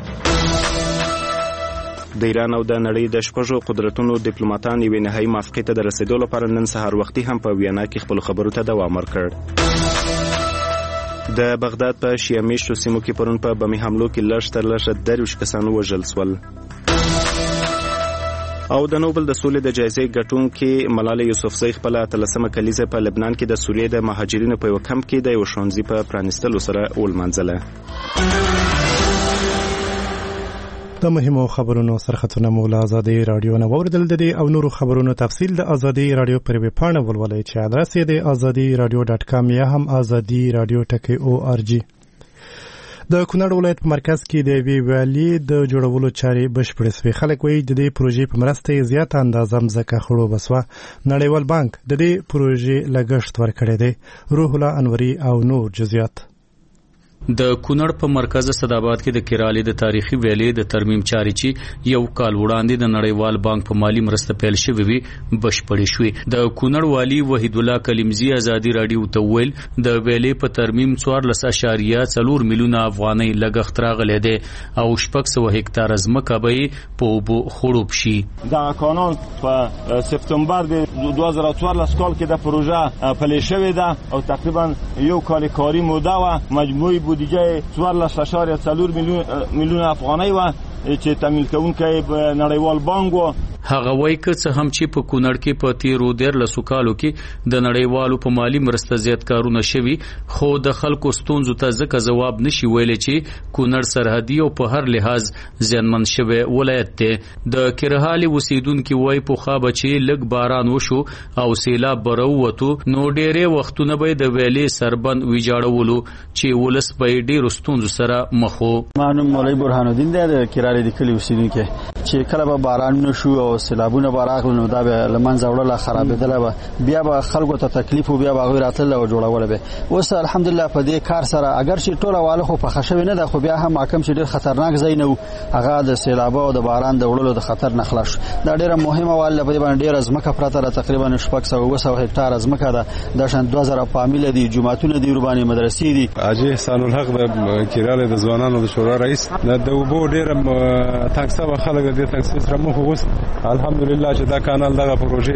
د ایران او د نړۍ د شپږو قدرتونو ډیپلوماټان یوې نهایي موافقې ته د رسیدو لپاره نن سهار وختي هم په ویانا کې خپل خبرو ته دوام ورکړ. د بغداد په شیعه میشتو سیمو کې پرون په بمي حملو کې لږ تر لږه 23 کسان وژل شول. او د نوبل د سولې د جایزې ګټونکې ملاله یوسفزۍ خپل 13مه کلیزه په لبنان کې د سوریې د مهاجرینو په یو کمپ کې د یو ښوونځي په پرانیستلو سره ولمانځله. د مهمو خبرونو سرخطونه مولا ازادي رادیو نه اوریدل دي او نورو خبرونو تفصیل د ازادي رادیو پر ویب پاڼه ولولئ چې ادرس یې د azadiradio.com یا هم azadiradio.org. د کونړ ولایت په مرکز کې د وی ویالي د جوړولو چارې بشپړې شوې. خلک وایي د دې پروژې په مرسته زیات اندازه ځمکه خړو بسوه. نړیوال بانک د دې پروژې لګښت ورکړی دی. روح الله انوري او نور جزئیات. د کونړ په مرکز صداباد کې د کیرالي د تاریخي ویلې د ترمیم چارې چې یو کال وړاندې د نړیوال بانک په مالی مرسته پیل شوې وي بشپړې شوې. د کونړ والی وحید الله کلیمزی ازادي رادیو ته ویل د ویلې په ترمیم 14.4 میلیون افغانۍ لګښت راغلی دی او 600 هکتار ځمکه به په اوبو خړوب شي. دا قانون په سپتامبر د 2014 کال کې د پروژه پلي شوې ده او تقریبا یو کال کاری موده و. مجموعي بودجه 14.4 میلیون افغانۍ و چې تمویل کوونکی نړیوال بانک و. هغه وایي که څه هم چې په کونړ کې په تیرو 13 کالو کې د نړیوالو په مالی مرسته زیات کارونه شوي خو د خلکو ستونزو ته ځکه ځواب نشي ویلی چې کونړ سرحدي او په هر لحاظ زیانمن شوی ولایت دی. د کرهالي اوسیدونکي وایي پخوا به چې لږ باران وشو او سیلاب به راووتو نو ډېرې وختونه به د ویلې سربند ویجاړولو چې ولس به یې ډېرو ستونزو سره مخ و. ما نوم مولوي برهان الدین دی د کرهالي د کلي اوسیدونکی چې کله به باران نشو او سیلابونه براغله نو دا به لمنځه وړله خرابېدله به بیا به خلکو ته تکلیف او بیا به هغوی راتلله او جوړوله به. اوس الحمدلله په دې کار سره اگر چې ټوله واله خو پخه شوې نه ده خو بیا هم حکم چې ډېر خطرناک ځای نه و هغه د سیلابه او د باران د وړلو د خطر نه خلاص شو. دا ډېره مهمه واله په دې باندې ډېره ځمکه پرته ده تقریبا 600 هکتار ځمکه ده. دا شان 2000 فامیله دي جوماتونه دي رباني مدرسې دي. حاجي احسان الحق د کیراله د ځوانانو د شورا رئیس د وبو ډېره تاکسه خلک د تاکسي سره مخ وس. الحمدلله چې دا کانال دغه پروژې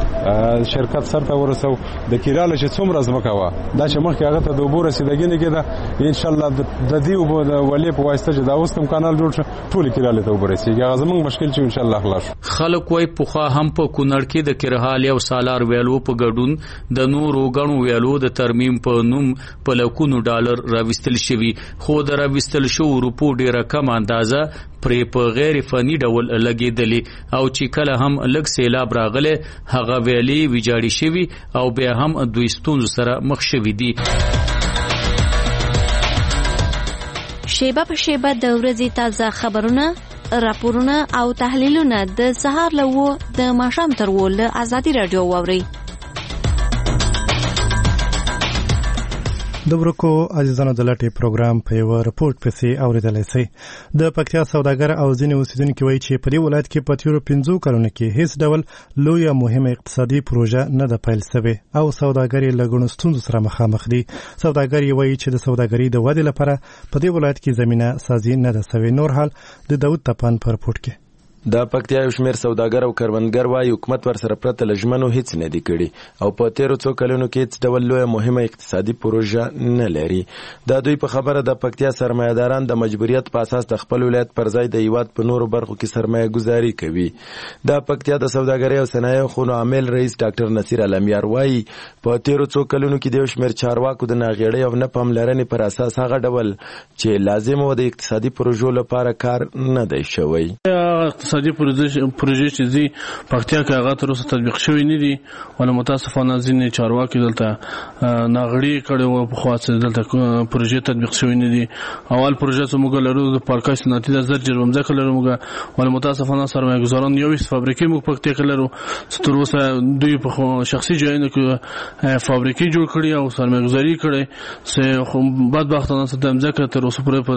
شرکت سره ورسو د کیراله چې څومره ځمکه و دا چې مخکې هغه ته د وبو رسیدګي نه کېده ان شاء الله د دې وبو د ولې په واسطه چې دا اوس کوم کانال جوړ شو ټول کیراله ته ورسیږي. هغه زموږ مشکل چې ان شاء الله خلاص. خلک وای پوخا هم په کونړ کې د کرهالي او سالار ویلو په ګډون د نورو غنو ویلو د ترمیم په نوم په لکونو ډالر راوستل شوی خو د راوستل شو روپو ډیره کم اندازه پرې په غیر فني ډول لګیدلې او چې کله هم لږ سیلاب راغله هغه ویلي ویجاړی شوی او بیا هم دوی ستونزو سره مخ شوی دي. شیبه په شیبه د ورځې تازه خبرونه راپورونه او تحلیلونه د سهار له و د ماښام تر و له ازادي رادیو واوري. د ورکو عزیزانو د لټي پروګرام په یو رپورت پسې اوریدلای شئ. د پکتیا سوداګر او ځینې اوسیدونکو وایي چې په دې ولایت کې په تیرو 15 کلونو کې هیڅ ډول لویه مهمه اقتصادي پروژه نه ده پیل شوې او سوداګر یې له ګڼو ستونزو سره مخامخ دي. سوداګر یې وایي چې د سوداګرۍ د ودې لپاره په دې ولایت کې زمینه سازي نه ده شوې. نور حال د داود تپان په رپورت کې. د پکتیا یو شمېر سوداګر او کروندګر وايي حکومت ورسره پرته له ژمنو هیڅ نه دی کړی او په تیرو څو کلونو کې هیڅ ډول لویه مهمه اقتصادي پروژه نه لري. دا دوی په خبره د پکتیا سرمایه‌داران د مجبوریت په اساس د خپل ولایت پر ځای د هیواد په نورو برخو کې سرمایه ګذاري کوي. د پکتیا د سوداګرۍ او صنایعو خونو عامل رئیس ډاکټر نصیر علمیار وايي په تیرو څو کلونو کې د یو شمېر چارواکو د ناغېړۍ او نه پاملرنې پر اساس هغه ډول چې لازم و د اقتصادي پروژو لپاره کار نه دی شوی. اقتصادي پروژې چې دي پکتیا کې هغه تر اوسه تطبیق شوی نه دي ولې متاسفانه ځینې چارواکي دلته ناغړي کړي او په خاصه دلته پروژې تطبیق شوی نه دي. اول پروژه چې موږ لرو د پارکای صنعتي د زر جرم ځکه لرو موږ ولې متاسفانه سرمایه گذاران یو فابریکې موږ پکتیا کې لرو چې تر اوسه دوی په شخصي ځایونو کې فابریکې جوړ کړي او سرمایه گذاري کړي چې بدبختانه ستم ځکه تر اوسه پورې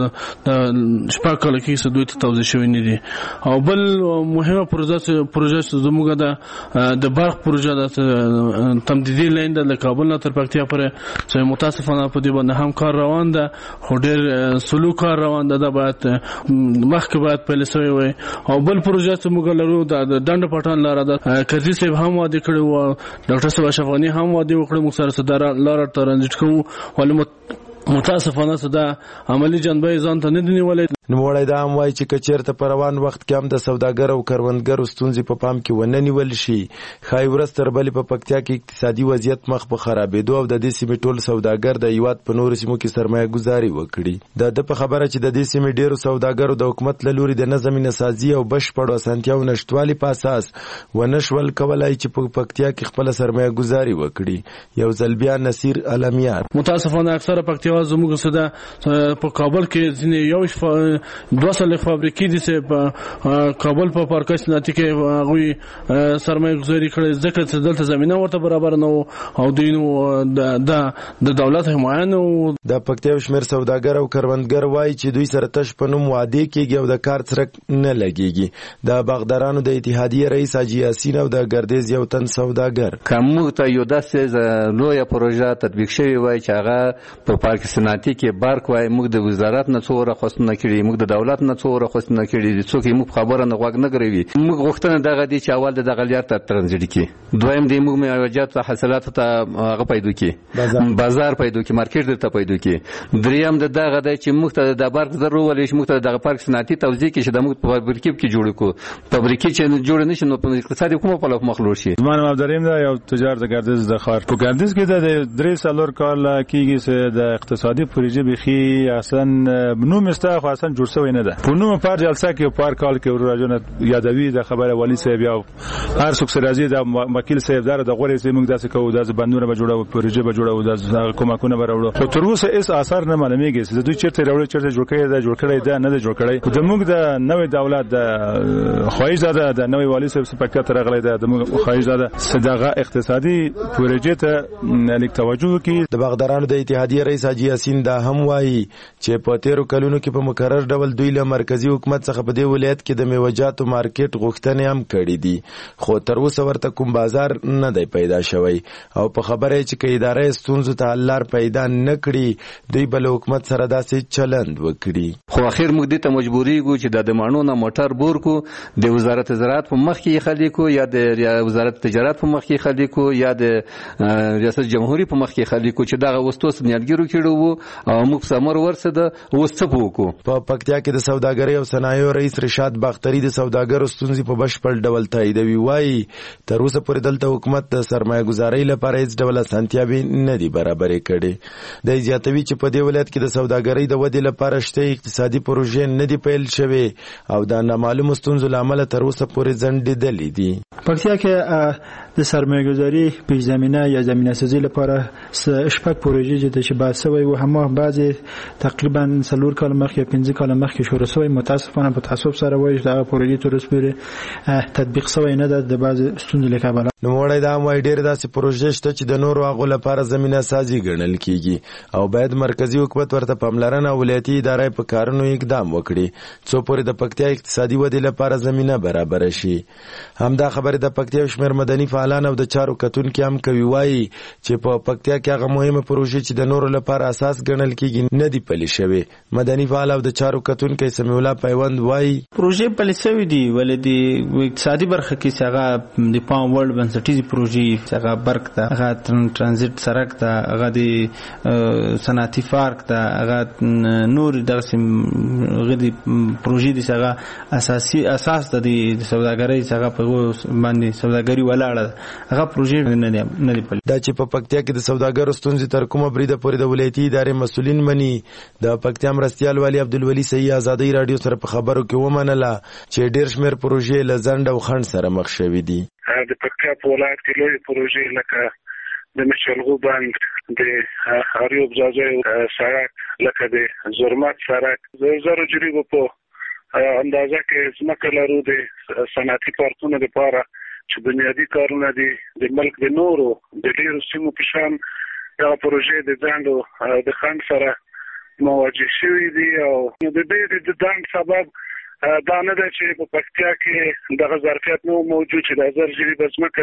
په شپږ کال کې دوی ته توزیع شوی نه دي. او بل مهمه پروژه زموږ د برق پروژه د تمدیدي لاین د کابل نه تر پکتیا پورې چې متاسفانه په دې باندې هم کار روان ده خو ډېر سلو کار روان ده باید مخکې باید پیل شوی وي. او بل پروژه چې موږ لرو د ډنډ پټان لاره ده قاضي صاحب هم وعده کړی و ډاکټر صاحب اشرفغني هم وعده وکړی موږ سره صدر لاره ترانزیت کوو ولې متاسفانه صدا عملی جنبه ځان ته نه دی نیولې. نوموړی دا هم وایي چې که چېرته په روان وخت کې هم د سوداګر او کروندګرو ستونزې په پام کې ونه نیول شي ښایي ورځ تر بلې په پکتیا کې اقتصادي وضعیت مخ په خرابېدو او د دې سیمې ټول سوداګر د هیواد په نورو سیمو کې سرمایه ګذاري وکړي. د ده په خبره چې د دې سیمې ډېرو سوداګرو د حکومت له لوري د نظم نسازي او بشپړو اسانتیاوو نشتوالي په اساس ونه شول کولی چې په پکتیا کې خپله سرمایه ګذاري وکړي. یو ځل بیا نصیر علمیار متاسفانه اکثره پکتیا زموږ سده په کابل کې ځینې یو 200 فابریکې دي چې په کابل په پارکای صنعتي کې هغوی سرمایه گذاري کړې ځکه چې دلته زمینه ورته برابر نه او دوی د دولت حمایه نه و. د پکتیا شمېر سوداګر او کروندګر وایي چې دوی سره تش په نوم وعدې کېږي او د کار څرک نه لګېږي. د باغدارانو د اتحادیې رئیس حاجي یاسین او د ګردیز یو تن سوداګر که موږ ته یو داسې لویه پروژه تطبیق شوې وای چې هغه په پارک صنعتي کې برق وای موږ د وزارت نه څو راخواستونه کړي موږ د دولت نه څو راخواستونه کړي دي څوک موږ خبره نه غوږ نه ګروي. موږ غوښتنه دغه دي چې اول دغه لار ته ترانزیت کړي دویم دې موږ میوجات او حاصلات ته هغه پیدا کړي بازار پیدا کړي مارکیټ ته پیدا کړي. دریم دغه دی چې موږ ته د برق ضرورت ولې موږ ته دغه پارک صنعتي توزیع کړي چې د موږ په فابریکې کې جوړ کړو فابریکې چې جوړ نه شي نو په اقتصادي کومه په لور مخ لور شي. زمانه عبدالرحیم دا یو تجار د ګردیز د خار په ګردیز کې د 3 سالور کال کېږي چې د اقتصادي پروژې بخي اصلا نوم استاف اصلا جوړ شوی نه ده. په نوم پر جلسه کې پر کال کې ورجنه یادوي د خبره والی صاحب یا هر څوک سره راځي د وکیل صاحب دار د غوړې چې موږ داسې کوو د بندونه به جوړو پروژې به جوړو د کومکونه به راوړو خو تر اوسه هیڅ اثر نه معلومیږي چې دوی چیرته راوړي چیرته جوړ کړي دا جوړ کړي دا نه جوړ کړي. د موږ د نوې دولت د خواهش ده د نوې والی صاحب په کتر راغلی د موږ خواهش ده صدقه اقتصادي پروژې ته لیک توجه کوي. د باغدارانو د اتحادیې رئیس حاجي یاسین دا هم وایي چې په تیرو کلونو کې په مقرر ډول دوی له مرکزی حکومت څخه په دې ولایت کې د میوجاتو مارکیټ غوښتنې هم کړې دي خو تر اوسه ورته کوم بازار نه دی پیدا شوی او په خبره چې کې ادارې ستونزو ته حل لار پیدا نه کړي دوی بل حکومت سره داسې چلند وکړي. خو اخر موږ دې ته مجبورېږو چې د مانو نه موټر بور کو د وزارت زراعت په مخ کې خلکو یا د وزارت تجارت په مخ کې خلکو یا د ریاست جمهوریت په مخ کې خلکو چې دغه وستوس نیالګیرو کړو او موږ سمور ورسده وسته وکړو. په پکتیا کې د سوداګرۍ او صنایعو رئیس رشاد باختری د سوداګرو ستونزې په بشپړ ډول تاییدوي. وایي تر اوسه پورې دلته حکومت د سرمایه ګذارۍ لپاره هیڅ ډول اسانتیاوې نه دي برابرې کړې. د زیاتوي چې په دې ولایت کې د سوداګرۍ د ودې لپاره شته اقتصادي پروژې نه دي پیل شوې او د نامعلومو ستونزو له امله تر اوسه پورې ځنډېدلې دي. پکتیا کې د سرمایه ګذارۍ پیش زمینه یا زمینه سازی لپاره شپږ پروژې چې بحث شوی و همه بعضی تقریبا 4 کال مخکې 15 کال مخکې شروع شوی متاسفانه په تعصب سره وایي دا پروژې تر اوسه پورې تطبیق شوی نه ده د بعض ستونزې له کبله. نو وړای دا وایي ډېر داسې پروژې شته چې د نورو هغو لپاره زمینه سازي ګڼل کیږي او باید مرکزی حکومت ورته پاملرنه او ولایتي ادارې په کارونو اقدام وکړي څو پورې د پکتیا اقتصادي ودې لپاره زمینه برابر شي. همدا خبره د پکتیا شمیر مدني فعالان او د چارو کتونکو هم کوي، وایي چې په پکتیا کې هغه مهمه پروژې چې د نورو لپاره اساس ګڼل کیږي نه دي پلي شوی. مدني فعال او د چارو کتونکو سمیع الله پیوند وایي پروژې پلي شوی دي ولې د اقتصادي برخه کې هغه د پام ورلد بنسټیزي پروژې هغه برق ته هغه ترانزیت سرک ته هغه د صنعتي پارک ته هغه نور دغه غدي پروژې دي هغه اساس د سوداګرۍ هغه په باندې سوداګري ولاړه هغه پروژې نه دي پلي. دا چې په پکتیا کې د سوداګرو ستونزې تر کومه بریده پورې د ولایتي ادارې مسؤلین مني. د پکتیا مرستیال والی عبدالولي صحیح ازادۍ رادیو سره په خبرو کې ومنله چې ډېر شمېر پروژې له ځنډ او خنډ سره مخ شوي دي. د پکتیا په ولایت کې لوی پروژې لکه د مشلغو بند، د اریوب ځاځي سړک، لکه د زرمت سړک، د زرو جریبو په اندازه کې ځمکه لرو د صنعتي پارکونو لپاره چې بنیادي کارونه دي د ملک د نورو د ډېرو سیمو په شان دغه پروژې د ځنډ او د خنډ سره مواجه شوي دي. او د دې د ځنډ سبب دا نه ده چې په پکتیا کې دغه ظرفیت نو موجود چې د 1000 جریبه ځمکه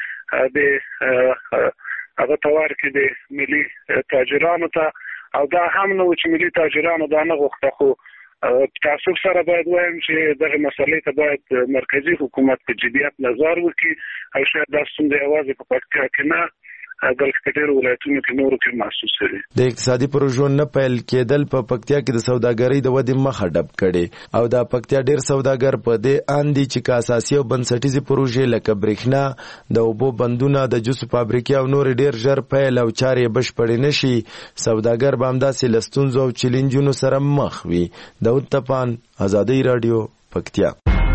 د هغه توار کې د ملي تاجرانو ته او دا هم نو چې ملي تاجرانو دا نه غوښته. خو تعصب سره باید وایم چې دغه مسلې ته باید مرکزی حکومت په جدیت نظر وکړي او شاید دا ستونزه یوازې په پکتیا کې نه بلکې ډېر ولایتونو کې نورو کې محسوس دي. د اقتصادي پروژو نه پیل کېدل په پکتیا کې د سوداګرۍ د ودې مخه ډب کړي او د پکتیا ډېر سوداګر په دې اندي چې اساسي او بنسټیزي پروژې لکه برېښنا، د اوبو بندونه، د جوس فابریکې او نور ډېر ژر پیل او چارې بشپړې نشي. سوداګر به همداسې له ستونزو او چیلنجونو سره مخ وي. داود طپان، ازادۍ رادیو، پکتیا.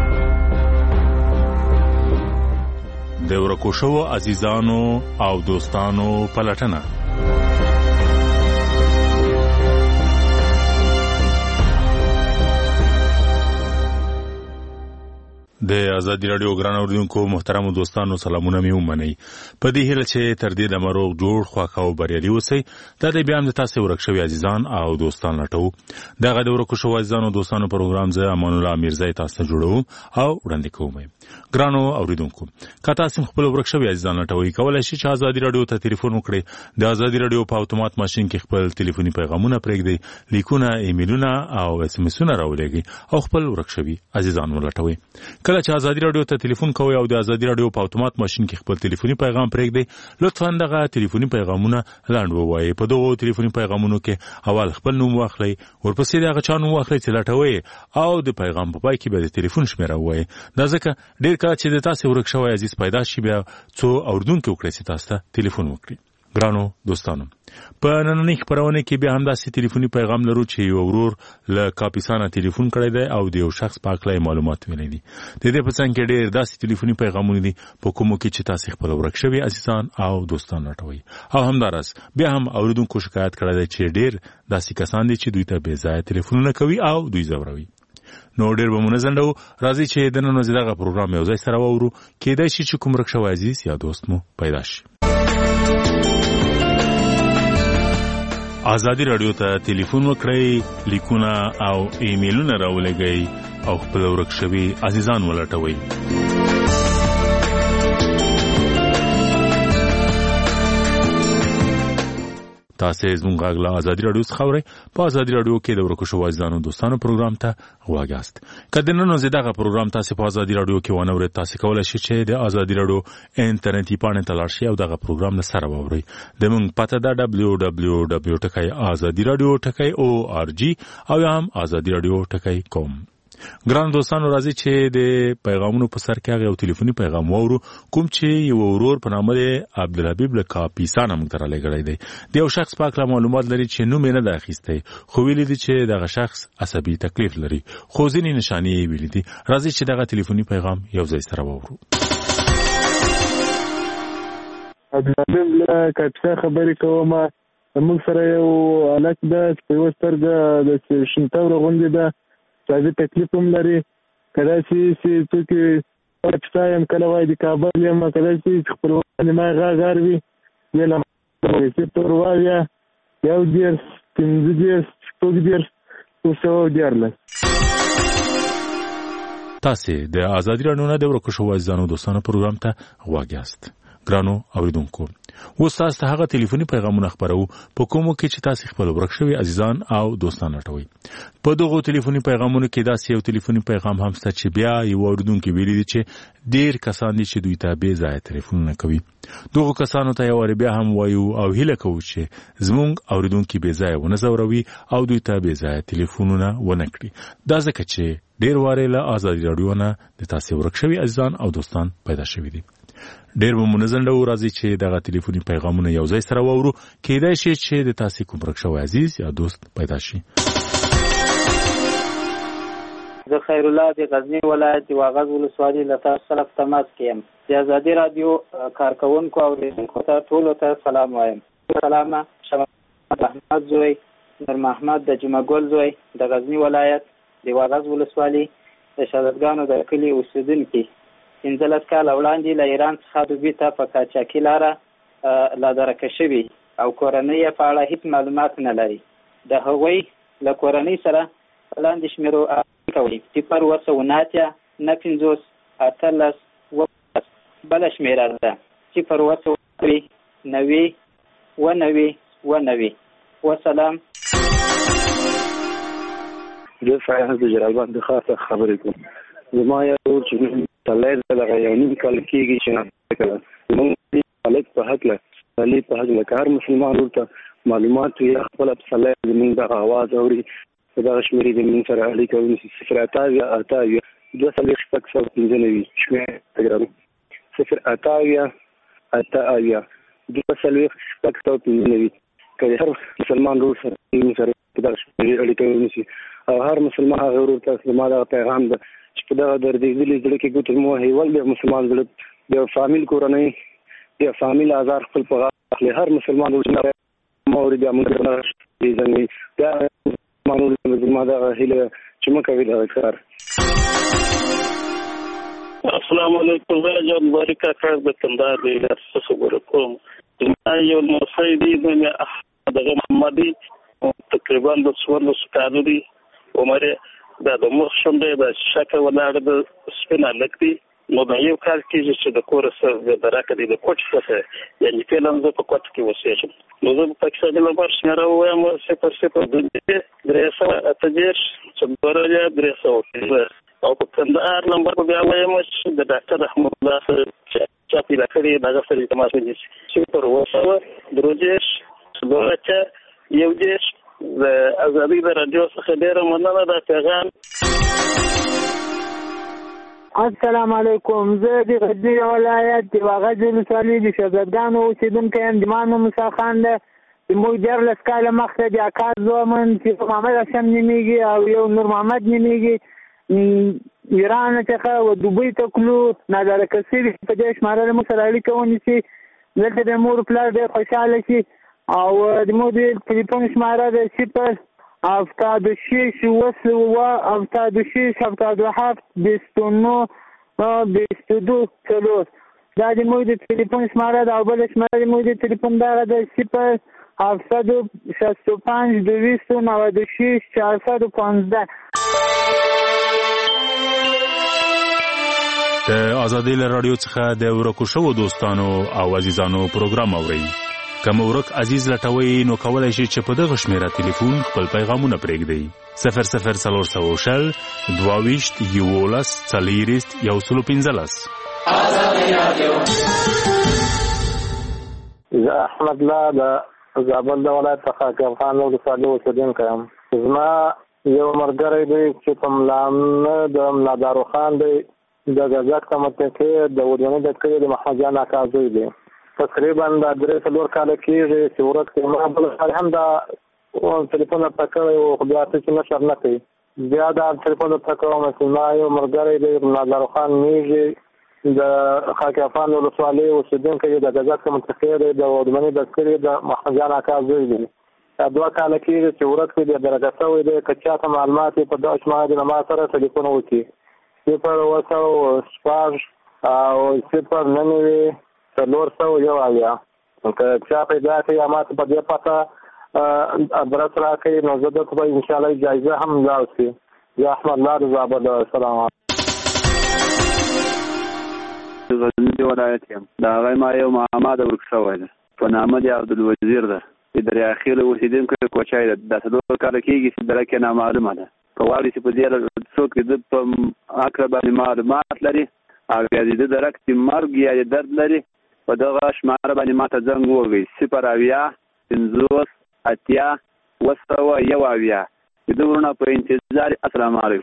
د ورکو شوو عزیزانو او دوستانو پلټنه. د ازادي رادیو ګران اوریدونکو محترمو دوستانو سلامونه مې ومنئ. په دې هیله چې تر دې د مروغ جوړ خوښ او بریالي اوسئ. دا د بیا هم د تاسو ورک شوي عزیزان او دوستان لټوو. دغه د ورکو شوو عزیزانو او دوستانو پروګرام زه امان الله میرزای تاسو ته جوړوم او وړاندې کوم. ګرانو اوریدونکو که تاسو خپل ورک شوي عزیزان لټوئ کولای شئ چې ازادي رادیو ته ټلیفون وکړئ. د ازادي رادیو په اتومات ماشین کې خپل ټلیفوني پیغامونه پرېږدئ، لیکونه، ایمیلونه او اس ام اسونه راولېږئ او خپل ورک شوي عزیزان ولټوئ. کله چې ازادي رادیو ته ټلیفون کوئ او د ازادي رادیو په اتومات ماشین کې خپل ټلیفوني پیغام پرېږدئ، لطفا دغه ټلیفوني پیغامونه لاندې ووایئ. په دغو ټلیفوني پیغامونو کې اول خپل نوم واخلئ، ورپسې د هغه چا نوم واخلئ چې لټوئ او د پیغام په پای کې به د ټلیفون شمیره ووایئ. دا ځکه ډېر کله چې د تاسو ورک شوی عزیز پیدا شي بیا څو اوریدونکي وکړي چې تاسو ته ټلیفون وکړي. ګرانو دوستانو په نننۍ خپرونه کې بیا هم داسې ټلیفوني پیغام لرو چې یو ورور له کاپیسانه ټلیفون کړی دی او د یو شخص په اړه معلومات ویلي دي. د دې په څنګ کې ډېر داسې ټلیفوني پیغامونه دي په کومو کې چې تاسو خپل ورک شوي عزیزان او دوستان لټوي. او همداراز بیا هم اوریدونکو شکایت کړی دی چې ډېر داسې کسان دي چې دوی ته بې ځایه ټلیفونونه کوي او دوی ځوروي. نو ډېر به مو نه ځنډو، راځئ چې د نن ورځې دغه پروګرام یو ځای سره واورو. کېدای شي چې کوم ورک شوی عزیز یا دوست مو پیدا شي. ازادي رادیو ته ټلیفون وکړئ، لیکونه او ایمیلونه راولېږئ او خپل ورک شوي عزیزان ولټوئ. تاسو زموږ غږ له ازادي رادیو څخه اورئ. په ازادي رادیو کې د ورکو شوو عزیزانو دوستانو پروګرام ته غوږ یاست. که د نن ورځې دغه پروګرام تاسو په ازادي رادیو کې ونه اورئ، تاسو کولی شئ چې د ازادي رادیو انټرنیټي پاڼې ته لاړ شئ او دغه پروګرام له سره واورئ. زموږ پته ده www.azadiradio.org او یا هم azadiradio.com. ګران دوستانو راځي چې د پیغامونو په سر کې هغه یو ټلیفوني پیغام وورو کوم چې یو ورور په نامه دی عبدالحبیب له کاپیسانه موږ ته رالیږلی دی. د یو شخص په هکله معلومات لري چې نوم یې نه دی اخیستی، خو ویلي دي چې دغه شخص عصبي تکلیف لري، خو ځینې نښانې یې ویلي دي. راځي چې دغه ټلیفوني پیغام یو ځای سره واورو. عبدالحبیب له کاپیسا خبرې کوم. موږ سره یو هلک ده چې په یوه سترګه د شنتوره غوندې ده، ساده تکلیف هم لري. کله چې څوک پاکستا یم، کله وایي د کابل یم، کله چې خپلوان ما غار وي بیا له صفر اویا 1 15 14 214. تاسې د ازادي راډیو نه د ورکو شو عزیزانو دوستانو پروګرام ته غوږ یاست. ګرانو اوریدونکو، اوس تاسو ته هغه ټلیفوني پیغامونه خبرو په کومو کې چې تاسو خپل ورک شوی عزیزان او دوستان لټوي. په دغه ټلیفوني پیغامونو کې داسې یو ټلیفوني پیغام هم شته چې بیا یو اوریدونکو ویلي دي چې ډیر کسان دي چې دوی ته بې ځایه ټلیفونونه کوي. دغه کسانو ته یو بیا هم وایو او هیله کوو چې زموږ اوریدونکو بې ځایه ونه زوروي او دوی ته بې ځایه ټلیفونونه ونه کړي. دا ځکه چې ډیر واره له ازادي راډیو نه د تاسو ورک شوی عزیزان او دوستان پیدا شوی دي. ډیر به منظم ډول راځي چې دغه ټلیفوني پیغامونه یو ځای سره وورو، کېدای شي چې د تاسو کوم ورک شوی عزیز یا دوست پیدا شي. زه خیر الله د غزنی ولایت د واغظ ولسوالۍ له تاسو سره په تماس کې یم. د ازادي راډیو کارکونکو او اوریدونکو ته ټولو ته سلام وایم. سلام شمال احمد زوی نور محمد د جمعه ګل زوی د غزنی ولایت د واغظ ولسوالۍ د شهادتګانو د کلي اوسیدونکي 15 کال وړاندې له ایران څخه دوبۍ ته په قاچاقي لاره لادرکه شوي او کورنۍ یې په اړه هیڅ معلومات نه لري. د هغوی له کورنۍ سره لاندې شمیرو کوي 0 نه 50 18 بله شمیره ده 0 90 90 وسلام. زه فایز د جلال بند خاصه خبرې کوم. زما یو چې تلای دغه یو نیم کال کېږي چې نه کړه موږ خلک په حق له هر مسلمان ورته معلومات یا خپل صلی زمونږ د आवाज اوري دغه شمیرې د موږ سره اړیکه ونیسي 0 295 شمیره تګرام 0 کله هر مسلمان ورته موږ سره دغه شمیرې اړیکه ونیسي او هر مسلمان هغه ورته زموږ پیغام ده چې په دغه دردېدلې زړه کې ګوتې مو هیول د مسلمان زړه د فامیل کورنۍ د فامیل آزار خپل په اخلي هر مسلمان ورته موري د امر نه ځنګي دا مانو د زماده هله چې مکوې دا کار. السلام علیکم ورحمۃ اللہ وبرکاتہ. د کندهار د خبرو کوم. یو مصیدی د محمدي تقریبا د 14 کالو دی عمر دا د مخ شوندې د شکه ولاړ د سپینه لکتي نو دا یو کال کې چې د کور سره د راکې د کوټ څخه یعنی کله زه په کوټ کې وسېږم نو زه په پاکستان کې نمبر شماره وایم 0 اتجر صبریا درسو او په کندهار نمبر بیا وایم چې د ډاکټر احمد الله چې په لکړې دغه سره تماس ونیسي 0 دروجش صبریا یو دیش د ازادي راډیو څخه ډیره مننه ده پیغام. السلام علیکم. زه د غزنی ولایت د واغظ ولسوالۍ د شهادتګانو اوسیدونکی یم. زما نوم موسی خان ده. زموږ 14 کاله مخکې د اکا زومن چې محمد هاشم نومیږي او یو نور محمد نومیږي ایران څخه و دوبۍ ته تلو نادرکه شوي په دې شماره موږ سره اړیکه ونیسي. دلته د مور پلار ډېر خوشحاله شي او د مو د ټلیفون شماره د 0 76 77 22 دا د مو د ټلیفون شماره ده او بل شماره د مو د ټلیفون دغه د 0 765 296 415. د ازادي راډیو څخه د ورکو شو دوستانو او عزیزانو پروګرام اورئ. کوم ورک عزیز لټوي نو کولای شي چې په دغه شمیره ټلیفون خپل پیغامونه پرېږدي 00300 22 11 415. ازادي راډیو. زه احمد الله د زابل د ولایت څخه افغان ولسوالۍ اوسیدونکی یم. زما یو ملګری دی چې په ملامه د ملادارو خان دی د غزاک تمتکې د ودونې د کړي د محمد جان اکا زوی دی. تقریبا د 3 کال کېږي چې ورته ما بل هم دا ټلیفون په کړی او بیا څه نشر نه کوي. بیا دا ټلیفون په کوم چې ما یو ملګری دی ملادارو خان میږي د خاک افغان ولسوالۍ اوسېدونکی د ګزات منطقې دی د ودمنې دسکري د محمد جان اکا زوی دی. 2 کاله کېږي چې ورک دی درجه شوی دی. که چاته معلومات یې په دغه شماره دی ما سره ټلیفون وکړي 0 او 0 491. که چا پیدا کړي یا ماته په دې پته ادرس راکړي نو زه درته به انشاءالله جایزه هم لاړ شي. یا احمد الله رضابد. السلام علیکم. غزنی ولایت یم. د هغه ما یو محمد ورک شوی دی په نامه دی عبدالوزیر ده. د دریا خیل اوسېدونکی کوچای ده. د 2 کاله کېږي چې درکې نامعلومه ده. که غواړي چې په دې څوک د په هکله باندې معلومات لري او یا د درک د مرګ یا د درد لري په دغه شماره باندې ماته زنګ ووهئ 0 د ورونه په انتظار. السلام علیکم.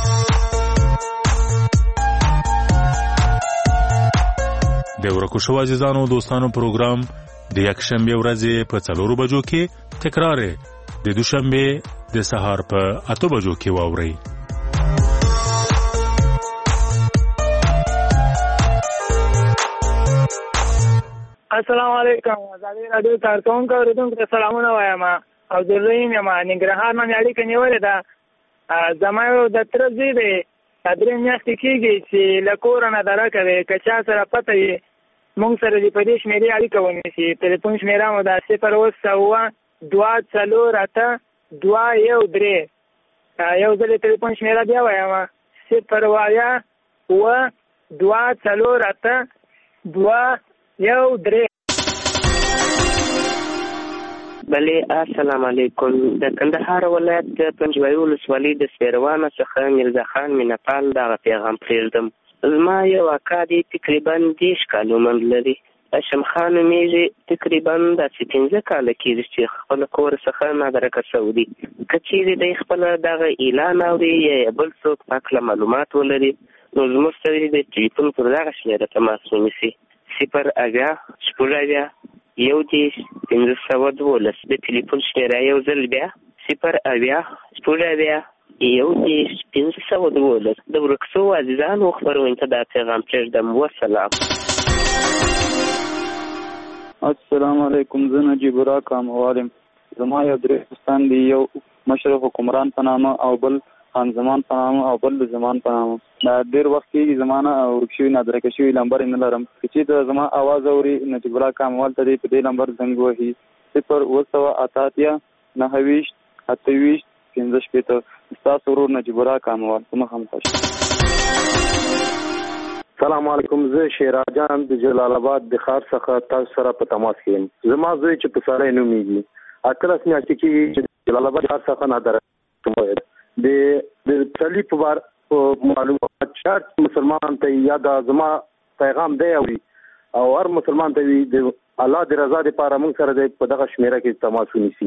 د ورکو شو عزیزانو دوستانو پروګرام د یکشنبه ورځې په 4 بجو کې تکرار د دوشنبه د سهار په 8 بجو کې واوري. السلام علیکم. ازادي رادیو کارکونکو اوریدونکو ته سلامونه وایم. عبدالرحیم یم ننګرهار باندې اړیکه نیولې ده. زما یو د تره زوی دی 3 میاشتې کېږي چې له کوره نه درکه دی. که چا سره پته وي موږ سره دې په دې شمېرې اړیکه ونیسي. ټلیفون شمېره مو ده 0 یو ځل ټلیفون شمېره بیا وایم 0 بله. السلام علیکم. د کندهار ولایت د پنجوایي ولسوالۍ د سیروانه څخه میرزا خان مینپال دغه پیغام پرېږدم. زما یو اکا دی تقریبا 10 کال عمر لري. هاشم خان نومیږي. تقریبا داسې 15 کاله کېږي چې خپله کور څخه نادرکه شوی دی. که چېرې دی خپله دغه اعلان اوري یا بل څوک په هکله معلومات ولري نو زموږ سره د ټلیفون پر دغه شمېره تماس ونیسي 0 11 د ټلیفون شمېره یو ځل بیا 0 11 د ورک شوو عزیزانو خپرونې ته دا پیغام پرېږدم. وسلام. السلام علیکم. زه نجیب الله کاموالم. زما یو 3 دوستان دي. یو مشر حکمران په نامه او بل خان زمان په نامه او بل زمان په نامه. دا ډېر وخت کېږي زمانه ورک شوي نادرکه شوي نمبر یې نه لرم. که چېرته زما اواز اوري نجیب الله کاموال ته دې په دې نمبر زنګ وهي 0 9 28 15 ستاسو ورور نجیب الله کاموال. سلام علیکم. زه شیراجان د جلال آباد د ښار څخه تاسو سره په تماس کې یم. زما زوی چې په سړی نومیږي 18 میاشتې کېږي چې جلال آباد ښار څخه نادرکه د صلیب په بار معلومات شرط مسلمان ته یا د زما پیغام دی او هر مسلمان ته د الله د رضا لپاره موږ سره په دغه شمیره کې تماس ونیسي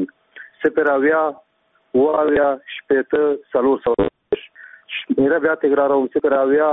0 شمیره بیا تکراروم 0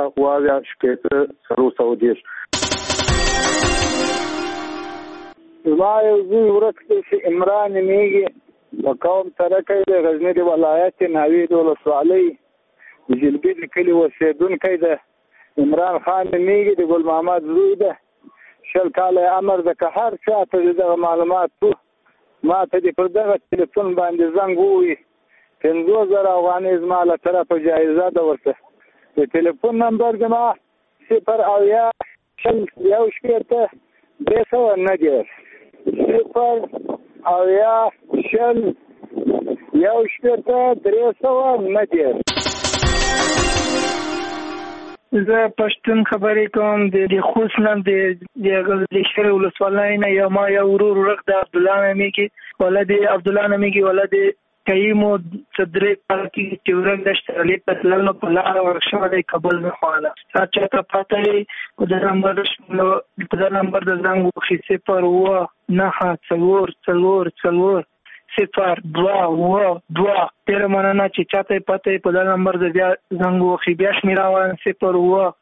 زما یو زوی ورک دی چې عمران نومیږي. د قوم سرکی دی. غزني د ولایت ناوید ولسوالۍ د جلبي د کلي اوسېدونکی دی. عمران خان نومیږي. د ګل محمد زوی دی. 20 کاله عمر ده. که هر چا ته دغه معلومات ما ته دې پر دغه ټلیفون باندې زنګ ووهي 50,000 افغانۍ زما له طرفه جایزه ده ورته. د ټلیفون نمبر زما 0 زه پښتون خبرې کوم. د خوست نه د غزني ولسوالۍ نه یو ما یو ورور ورک د عبدالله نومیږي. ولد عبدالله نومیږي. ولد کایمو صدرې پاکي چې ورک د شترلې په تللو په لاره ورک شوی دی کابل نه خواله. چا ته پته وي په دا نمبر د زنګ وکړي 0 ډېره مننه چې چاته یې پته په دا نمبر د بیا زنګ وکړي. بیا شمېره وایم 0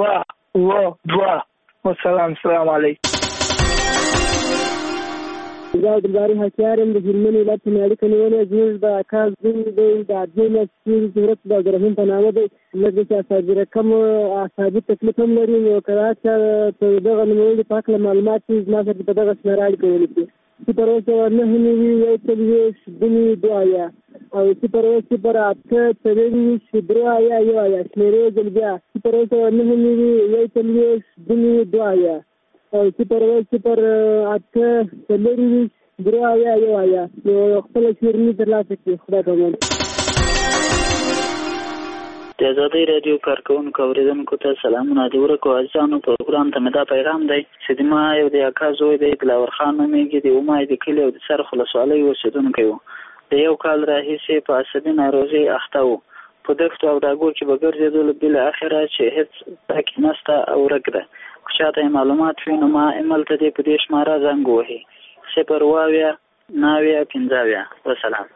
9 0 2 والسلام. السلام علیکم. زه عبدالباري حکیار یم د هلمند ولایت په نیالي کې نیولې. زموږ د اکا زوی دی د ادې میاشتې صورت د عبدالرحیم په نامه دی. لږ چې اعصابي رقم اعصابي تکلیف هم لري. نو که راشه په دغه نوموړي په هکله معلومات چې زما سره په دغه شمېره اړیکه ولیکي. 09 2 او 08 شمېرې ځل بیا 09 او 08 نو خپله شمېرني ترلاسه کړي. خدای پامان. د ازادۍ راډیو کارکوونکو اورېدونکو ته سلامونه. د ورکو عزیزانو پروګرام ته مې دا پیغام دی چې د ما یو د اکا زوی دی دلاور خان نومېږي. د امای د کلي او د څرخ ولسوالۍ اوسېدونکی و. د یو کال راهیسې په عصبي ناروغۍ اخته و. په دښتو او ډاګو کې به ګرځېدلو بالاخره چې هېڅ پکې نشته او ورک ده. که چاته یې معلومات وي نو ما ایمیل ته دې په دې شماره زنګ ووهي 0 وسلام.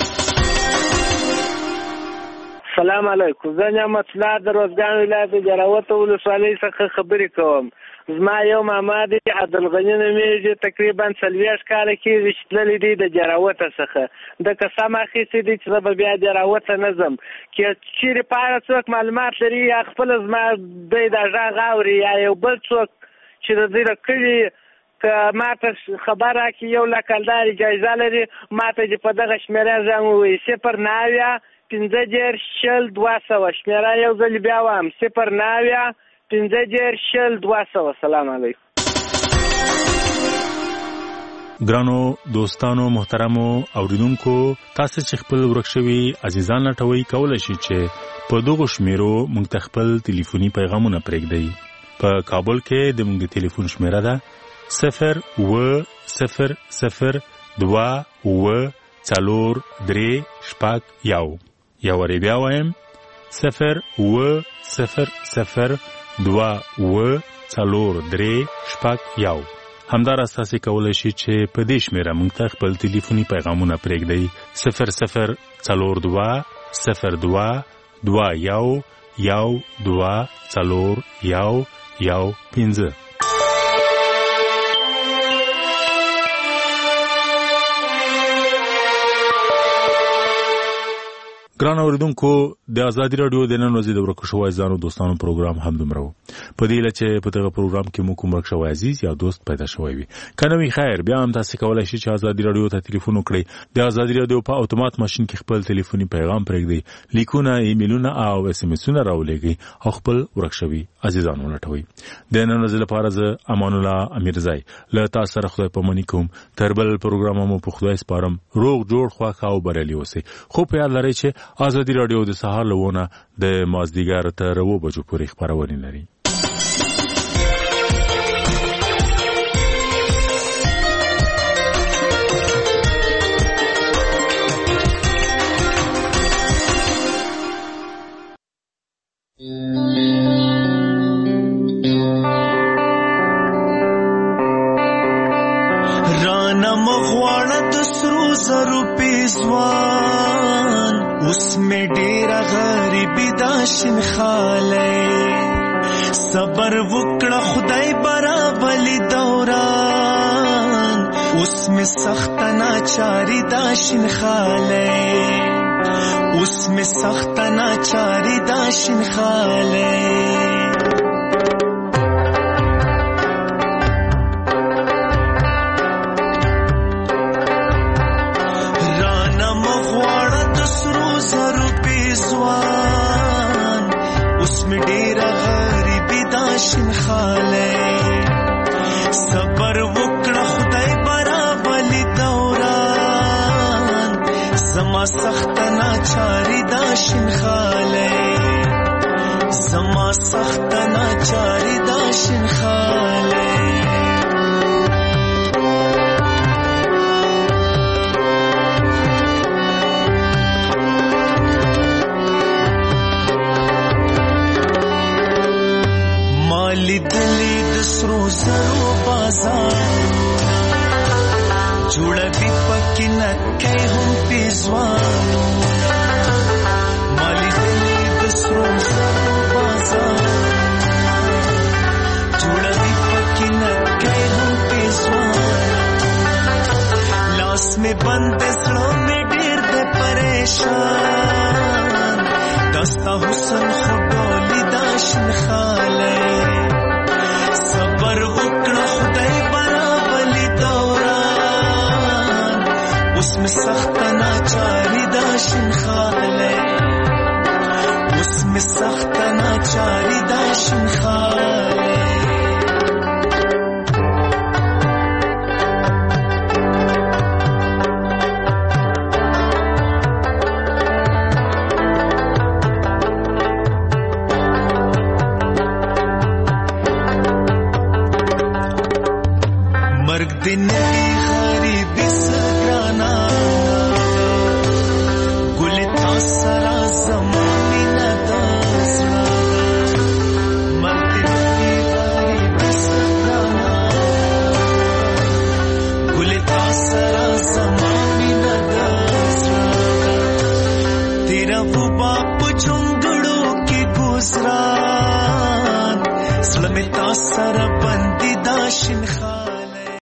سلام علیکم. زه نعمت الله د روزګان ولایت جراوت ولسوالۍ څخه خبرې کوم. زما یو ماما دی عبدالغني نومېږي. تقریبا 40 کاله کېږي چې تللی دی د جراوته څخه. د قسم اخیستی دی چې زه به بیا جراوته نه ځم. که چیرې په اړه څوک معلومات لري یا خپله زما دی دا غږ اوري یا یو بل څوک چې د دې د کلي که ما ته خبر راکړي 1 لک کلدار جایزه لري ما ته چې په دغه شمېره زنګ ووایي 0 15 شل 200 شمېره یو ځل بیا وایم 0 15 شل 200. سلام علیکم. ګرانو دوستانو محترمو اوریدونکو تاسو چې خپل ورک شوي عزیزان لټوي کولای شئ چې په دغه شمیرو موږ ته خپل ټلیفوني پیغامونه پرېږدئ. په کابل کې د موږ د ټلیفون شمیره ده 0200243 یا وری بیا وایم 0200243 همداراز تاسو کولای شئ چې په دې شمیره موږ ته خپل ټلیفوني پیغامونه پرېږدئ 00221224115. ګران اوریدونکو د ازادي رادیو د نن ورځې د ورکو شوی ځانو دوستانو پروګرام هم دومره و. په دې لچې په دغه پروګرام کې مو کوم ورک شوی عزیز یا دوست پیدا شوی وي کنه وی خیر بیا هم تاسو کولای شئ چې ازادي رادیو ته ټلیفون وکړئ. د ازادي رادیو په اتومات ماشين کې خپل ټلیفوني پیغام پرېږدئ، لیکونه ایمیلونه او اس ام اسونه راولېږئ او خپل ورک شوی عزیزانو لټوي. د نن ورځې لپاره زه امان الله امیرزای له تاسو سره خدای پاماني کوم. تر بل پروګرام مو په خدای سپارم. روغ جوړ خواخا او بریالي اوسئ. خو په یاد لرئ چې ازادي رادیو د سهار لونه د مازدیګر تر 2 بجو پورې خبرونه لري. رانا مغواړه د سرو زرو پیزوان اوس می ډیر غریبی دا شین خاله صبر وکړه خدای برابر دوران اوس می سخت ناچاری دا شین خاله اوس می سخت ناچاری دا شین خاله شین خاله صبر وکړه خدای برابر دوران زما سخت ناچاری دا شین خاله زما سخت ناچاری دا شین خاله لیدلی د سرو زرو بازارونه جوړوي پکې نکې هم پیزوانونه ما لیدلی د سرو زرو بازارونه جوړوي پکې نکې هم پیزوانونه شان دستا حسن خډولی داشن خاله صبر وکړه خدای برابلی دوران اوس می سخت ناچاری داشن خاله اوس می سخت ناچاری داشن خاله दिन की गरीबी सराना गुल था सरा